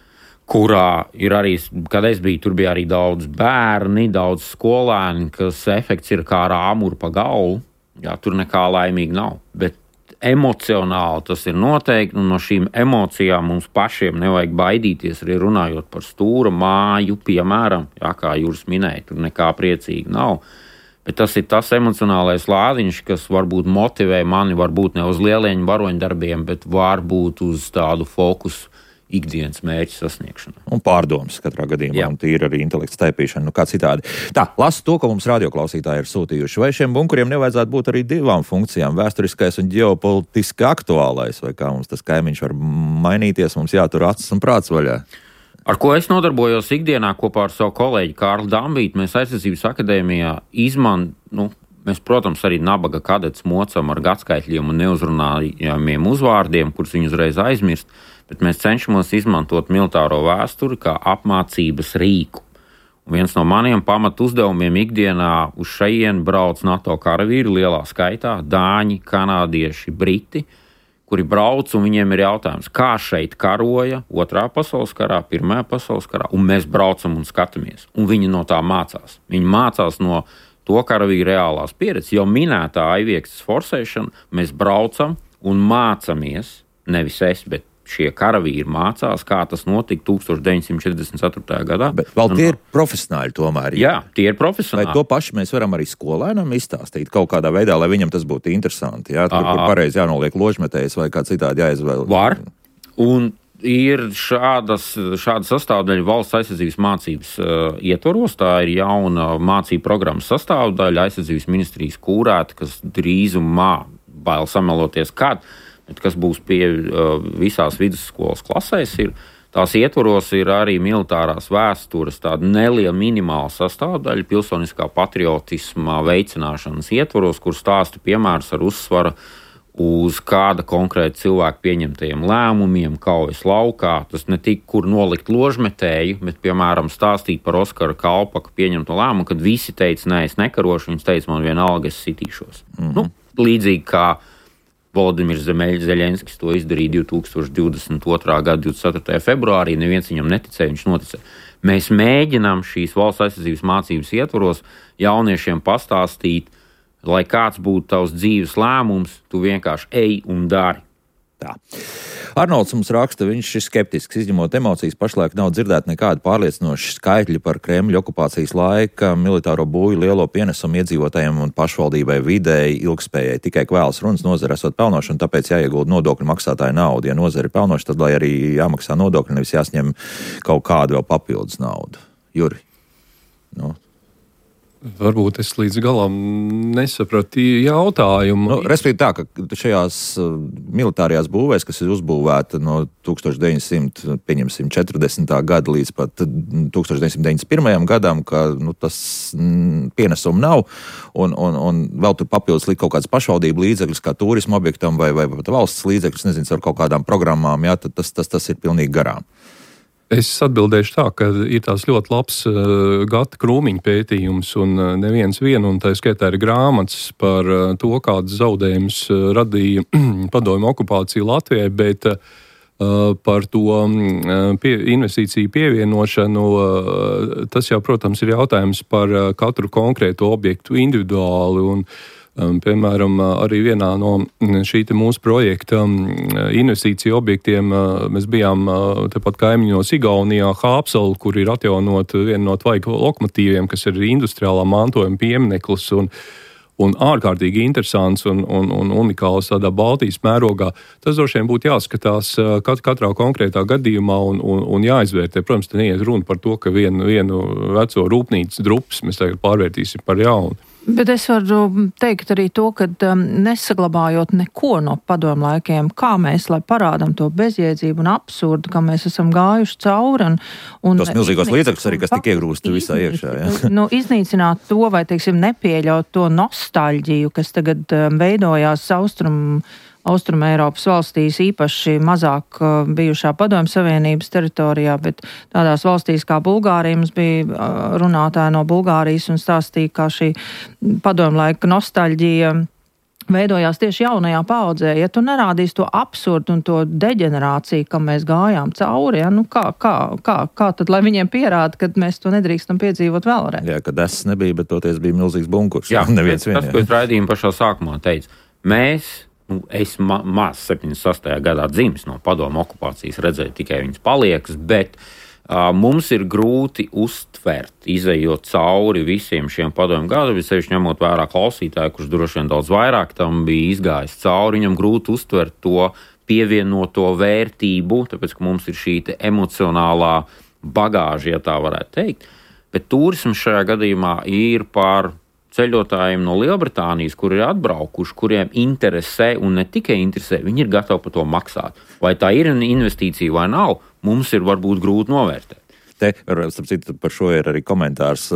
kurā ir arī, kad es biju, tur bija arī daudz bērni, daudz skolēni, kas efekts ir kā rāmuri pa galvu. Jā, tur nekā laimīgi nav, bet emocionāli tas ir noteikti, un no šīm emocijām mums pašiem nevajag baidīties, arī runājot par stūra māju, piemēram, jā, kā Juris minēja, tur nekā priecīgi nav. Bet tas ir tas emocionālais lādiņš, kas varbūt motivē mani, varbūt ne uz lieliem varoņdarbiem, bet varbūt uz tādu fokusu ikdienas mērķu sasniegšanu. Un pārdomas katrā gadījumā, jā. Un tīri arī intelekts taipīšana, nu kā citādi. Tā, lasu to, ko mums radioklausītāji ir sūtījuši. Vai šiem bunkuriem nevajadzētu būt arī divām funkcijām? Vēsturiskais un ģeopolitiski aktuālais, vai kā mums tas kaimiņš var mainīties, mums jātur acis un prāts vaļā? Ar ko es nodarbojos ikdienā kopā ar savu kolēģi Kārli Dambīti, mēs Aizsardzības akadēmijā izman, nu, mēs, protams, arī nabaga kadets mocam ar gadskaitļiem un neuzrunājamiem uzvārdiem, kurus viņi uzreiz aizmirst, bet mēs cenšamies izmantot militāro vēsturi kā apmācības rīku. Un viens no maniem pamat uzdevumiem ikdienā uz šejienu brauc NATO karavīri lielā skaitā, dāņi, kanādieši, briti, kuri brauc, un viņiem ir jautājums, kā šeit karoja otrā pasaules karā, pirmajā pasaules karā, un mēs braucam un skatāmies. Un viņi no tā mācās. Viņi mācās no to karavīru reālās pieredzes. Jau minētā aiviekstas forsēšana, mēs braucam un mācamies, nevis es, bet šie karavīri mācās, kā tas notika tūkstoš deviņsimt četrdesmit ceturtajā gadā. Bet vēl tie ir profesionāļi tomēr. Jā, tie ir profesionāļi. Vai to pašu mēs varam arī skolēnam izstāstīt kaut kādā veidā, lai viņam tas būtu interesanti? Jā, tur, kur pareizi jānoliek ložmetējs vai kā citādi jāizvēl. Var. Un ir šādas, šāda sastāvdaļa valsts aizsardzības mācības uh, ietvaros. Tā ir jauna mācību programmas sastāvdaļa aizsardzības ministrijas kūrēta, kas drīzumā, bail sameloties kād, bet kas būs pie uh, visās vidusskolas klasēs, ir tās ietvaros ir arī militārās vēstures, tāda neliela minimāla sastāvdaļa pilsoniskā patriotisma veicināšanas ietvaros, kur stāsta piemērs ar uzsvaru uz kāda konkrēta cilvēka pieņemtajiem lēmumiem, kaujas laukā. Tas ne tik, kur nolikt ložmetēju, bet, piemēram, stāstīt par Oskara Kalpaka pieņemto lēmumu, kad visi teica, nē, es nekarošu, viņš teica, man vienalga, es sitīšos. Mm-hmm. Nu, līdzīgi kā Volodimirs Zeļenskis to izdarīja divi tūkstoši divdesmit otrā gada divdesmit ceturtajā februārī, neviens viņam neticēja, viņš noticēja. Mēs mēģinām šīs valsts aizsardzības mācības ietvaros jauniešiem pastāstīt, lai kāds būtu tavs dzīves lēmums, tu vienkārši ej un dari. Tā. Arnolds mums raksta, viņš ir skeptisks, izņemot emocijas, pašlaik nav dzirdēti nekādi pārliecinoši skaitļi par Kremļa okupācijas laika militāro būju lielo pienesumu iedzīvotājiem un pašvaldībai vidēji ilgspējai. Tikai kvēls runas nozara esot pelnoši, un tāpēc jāiegulda nodokļu maksātāju naudu. Ja nozara ir pelnoši, tad lai arī jāmaksā nodokļi, nevis jāsņem kaut kādu vēl papildus naudu. Juri? Nu. Varbūt es līdz galam nesapratu jautājumu. Nu, respektīvi tā, ka šajās uh, militārajās būvēs, kas ir uzbūvēta no tūkstoš deviņsimt četrdesmitā gada līdz pat tūkstoš deviņsimt deviņdesmit pirmajam gadam, ka nu, tas mm, pienesumu nav, un, un, un vēl tur papildus likt kaut kāds pašvaldību līdzekļus, kā turismu objektam vai, vai pat valsts līdzekļus, nezinu, ar kaut kādām programmām, jā, tad tas, tas, tas ir pilnīgi garām. Es atbildēšu tā, ka ir tās ļoti labs uh, Gata Krūmiņa pētījums, un uh, neviens vienu, un tā skaitā ir grāmatas par uh, to, kādas zaudējumus uh, radīja padomju okupācija Latvijai, bet uh, par to pie, investīciju pievienošanu. Tas jau, protams, ir jautājums par katru konkrētu objektu individuāli. Un, piemēram, arī vienā no šī mūsu projekta investīciju objektiem mēs bijām tepat kaimiņos Igaunijā, Haapsalu, kur ir atjaunot vienu no tvaiku lokomotīviem, kas ir industriālā mantojuma piemineklis. Un, un ārkārtīgi interesants un, un, un unikāls tādā Baltijas mērogā. Tas droši vien būtu jāskatās kat, katrā konkrētā gadījumā un, un, un jāizvērtē. Protams, te neiet runa par to, ka vienu, vienu veco rūpnīcas drupas mēs tagad pārvērtīsim par jaunu. Bet es varu teikt arī to, ka um, nesaglabājot neko no padomu laikiem, kā mēs, lai parādam to bezjēdzību un absurdu, ka mēs esam gājuši cauri. Un, un tos milzīgos līdzekļus arī, kas tik iegrūst visā iekšā. Ja? Nu, iznīcināt to vai, teiksim, nepieļaut to nostalģiju, kas tagad um, veidojās austrumu Austrum Eiropas valstīs, īpaši mazāk uh, bijušā Padomju Savienības teritorijā, bet tādās valstīs kā Bulgārija, mums bija uh, runātāja no Bulgārijas un stāstīja, kā šī padomju laika nostalģija veidojās tieši jaunajā paudzē. Ja tu nerādīsi to absurdu un to deģenerāciju, kam mēs gājām cauri, ja, nu kā, kā, kā, kā tad, lai viņiem pierāda, ka mēs to nedrīkstam piedzīvot vēlreiz? Jā, kad es nebija, bet toties bija milzīgs bunkurs. Jā, neviens vien, tas, ko es raidījumu pašā sākumā teicu, mēs Nu, es ma maz septiņdesmit sastajā gadā dzimis no padomu okupācijas, redzēju tikai viņas paliekas, bet uh, mums ir grūti uztvert, izejot cauri visiem šiem padomu gadiem, vissevišķi ņemot vērā klausītāju, kurš droši vien daudz vairāk tam bija izgājis cauri, viņam grūti uztvert to pievienoto vērtību, tāpēc, ka mums ir šī emocionālā bagāža, ja tā varētu teikt, bet turisms šajā gadījumā ir par ceļotājiem no Lielbritānijas, kuri ir atbraukuši, kuriem interesē un ne tikai interesē, viņi ir gatavi par to maksāt. Vai tā ir investīcija vai nav, mums ir varbūt grūti novērtēt. Te, starp citu, par šo ir arī komentārs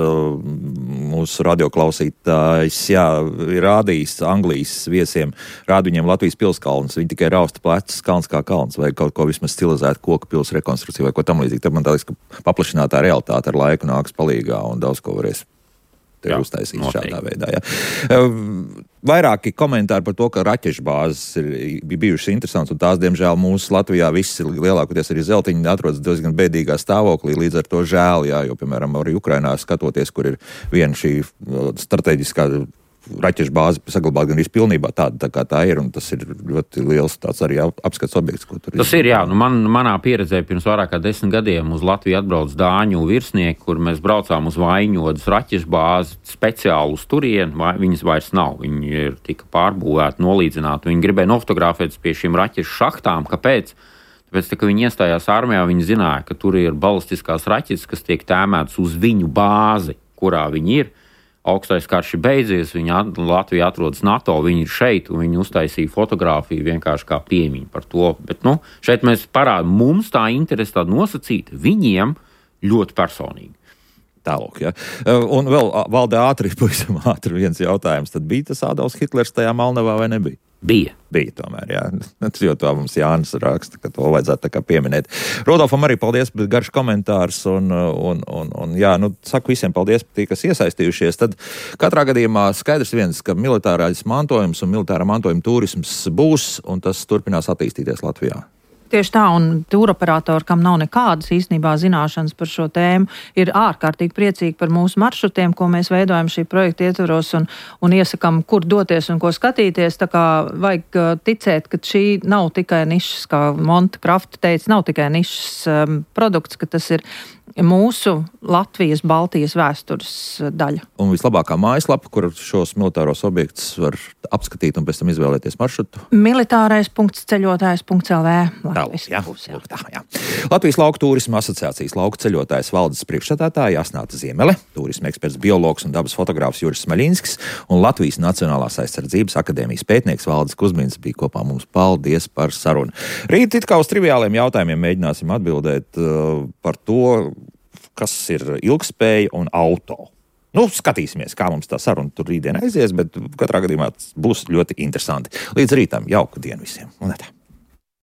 mūsu radioklausītājs, jā, ir rādījis Anglijas viesiem, rāda viņiem Latvijas pilskalns, viņi tikai rausta plecas, kalns kā kalns, vai kaut ko vismaz stilizēt koku pils rekonstrukciju vai ko tam līdzīgi. Tad man tā liekas, ka paplašinātā realitāte ar laiku nāks palīgā un daudz ko varēs ir uztaisīts šādā veidā. Jā. Vairāki komentāri par to, ka raķešu bāzes ir bijušas interesants, un tās, diemžēl, mūsu Latvijā visi lielākoties arī zeltiņi atrodas diezgan bēdīgā stāvoklī, līdz ar to žēl, jā, jo, piemēram, arī Ukrainā skatoties, kur ir viena šī strateģiskā raķešu bāzi saglabāt gan vispilnībā tāda, tā kā tā ir, un tas ir ļoti liels tāds arī apskats objekts, ko tur ir. Tas ir, jā, nu man, manā pieredzē pirms vairāk kā desmit gadiem uz Latviju atbrauc dāņu virsnieki, kur mēs braucām uz Vaiņodas raķešu bāzi speciāli uz turieni, vai, viņas vairs nav, viņi ir tika pārbūvēti, nolīdzināti, viņi gribēja nofotografēt pie šīm raķešu šahtām, kāpēc? Tāpēc, tā, ka viņi iestājās armijā, viņi zināja, ka tur ir balistiskās raķetes, kas tiek tēmētas uz viņu bāzi, kurā viņi ir. Augstais karš ir beidzies, viņi at, Latvija atrodas NATO, viņi ir šeit, un viņi uztaisīja fotografiju vienkārši kā piemiņu par to. Bet, nu, šeit mēs parādām, mums tā interese tāda nosacīta, viņiem ļoti personīgi. Tālāk, ja. Un vēl valde ātri, pavisam ātri viens jautājums, tad bija tas Adolfs Hitlers tajā Malnavā vai nebija? Bija. Bija tomēr, jā. Jo tā mums Jānis raksta, ka to vajadzētu tā kā pieminēt. Rodolfam arī paldies, bet garš komentārs un, un, un, un jā, nu, saku visiem paldies par tie, kas iesaistījušies. Tad katrā gadījumā skaidrs viens, ka militārais mantojums un militāra mantojuma turisms būs un tas turpinās attīstīties Latvijā. Tieši tā, un tūroperatori, kam nav nekādas īstenībā zināšanas par šo tēmu, ir ārkārtīgi priecīgi par mūsu maršrutiem, ko mēs veidojam šī projekta ietvaros un, un iesakam, kur doties un ko skatīties. Tā kā vajag ticēt, ka šī nav tikai nišas, kā Monte Krafta teica, nav tikai nišas um, produkts, ka tas ir mūsu Latvijas, Baltijas vēstures daļa. Un vislabākā mājaslapa, kur šos militāros objektus var apskatīt un pēc tam izvēlēties maršrutu? militārais punkts ceļotājs punkts el vē. Latvijas, jā. Lūk, tā, jā. Latvijas Lauku turisma asociācijas lauku ceļotājs valdes priekšsēdētāja Asnāta Ziemele, turisma eksperts biologs un dabas fotogrāfs Juris Smaļinskis un Latvijas Nacionālās aizsardzības akadēmijas pētnieks Valdis Kuzmins bija kopā mums. Paldies par sarunu. Rīt it kā uz triviāliem jautājumiem mēģināsim atbildēt uh, par to, kas ir ilgspēja un auto. Nu, skatīsimies, kā mums tā saruna tur rītdien aizies, bet katrā gadījumā būs ļoti interesanti. Līdz rītam jauku dienu visiem. Un tā.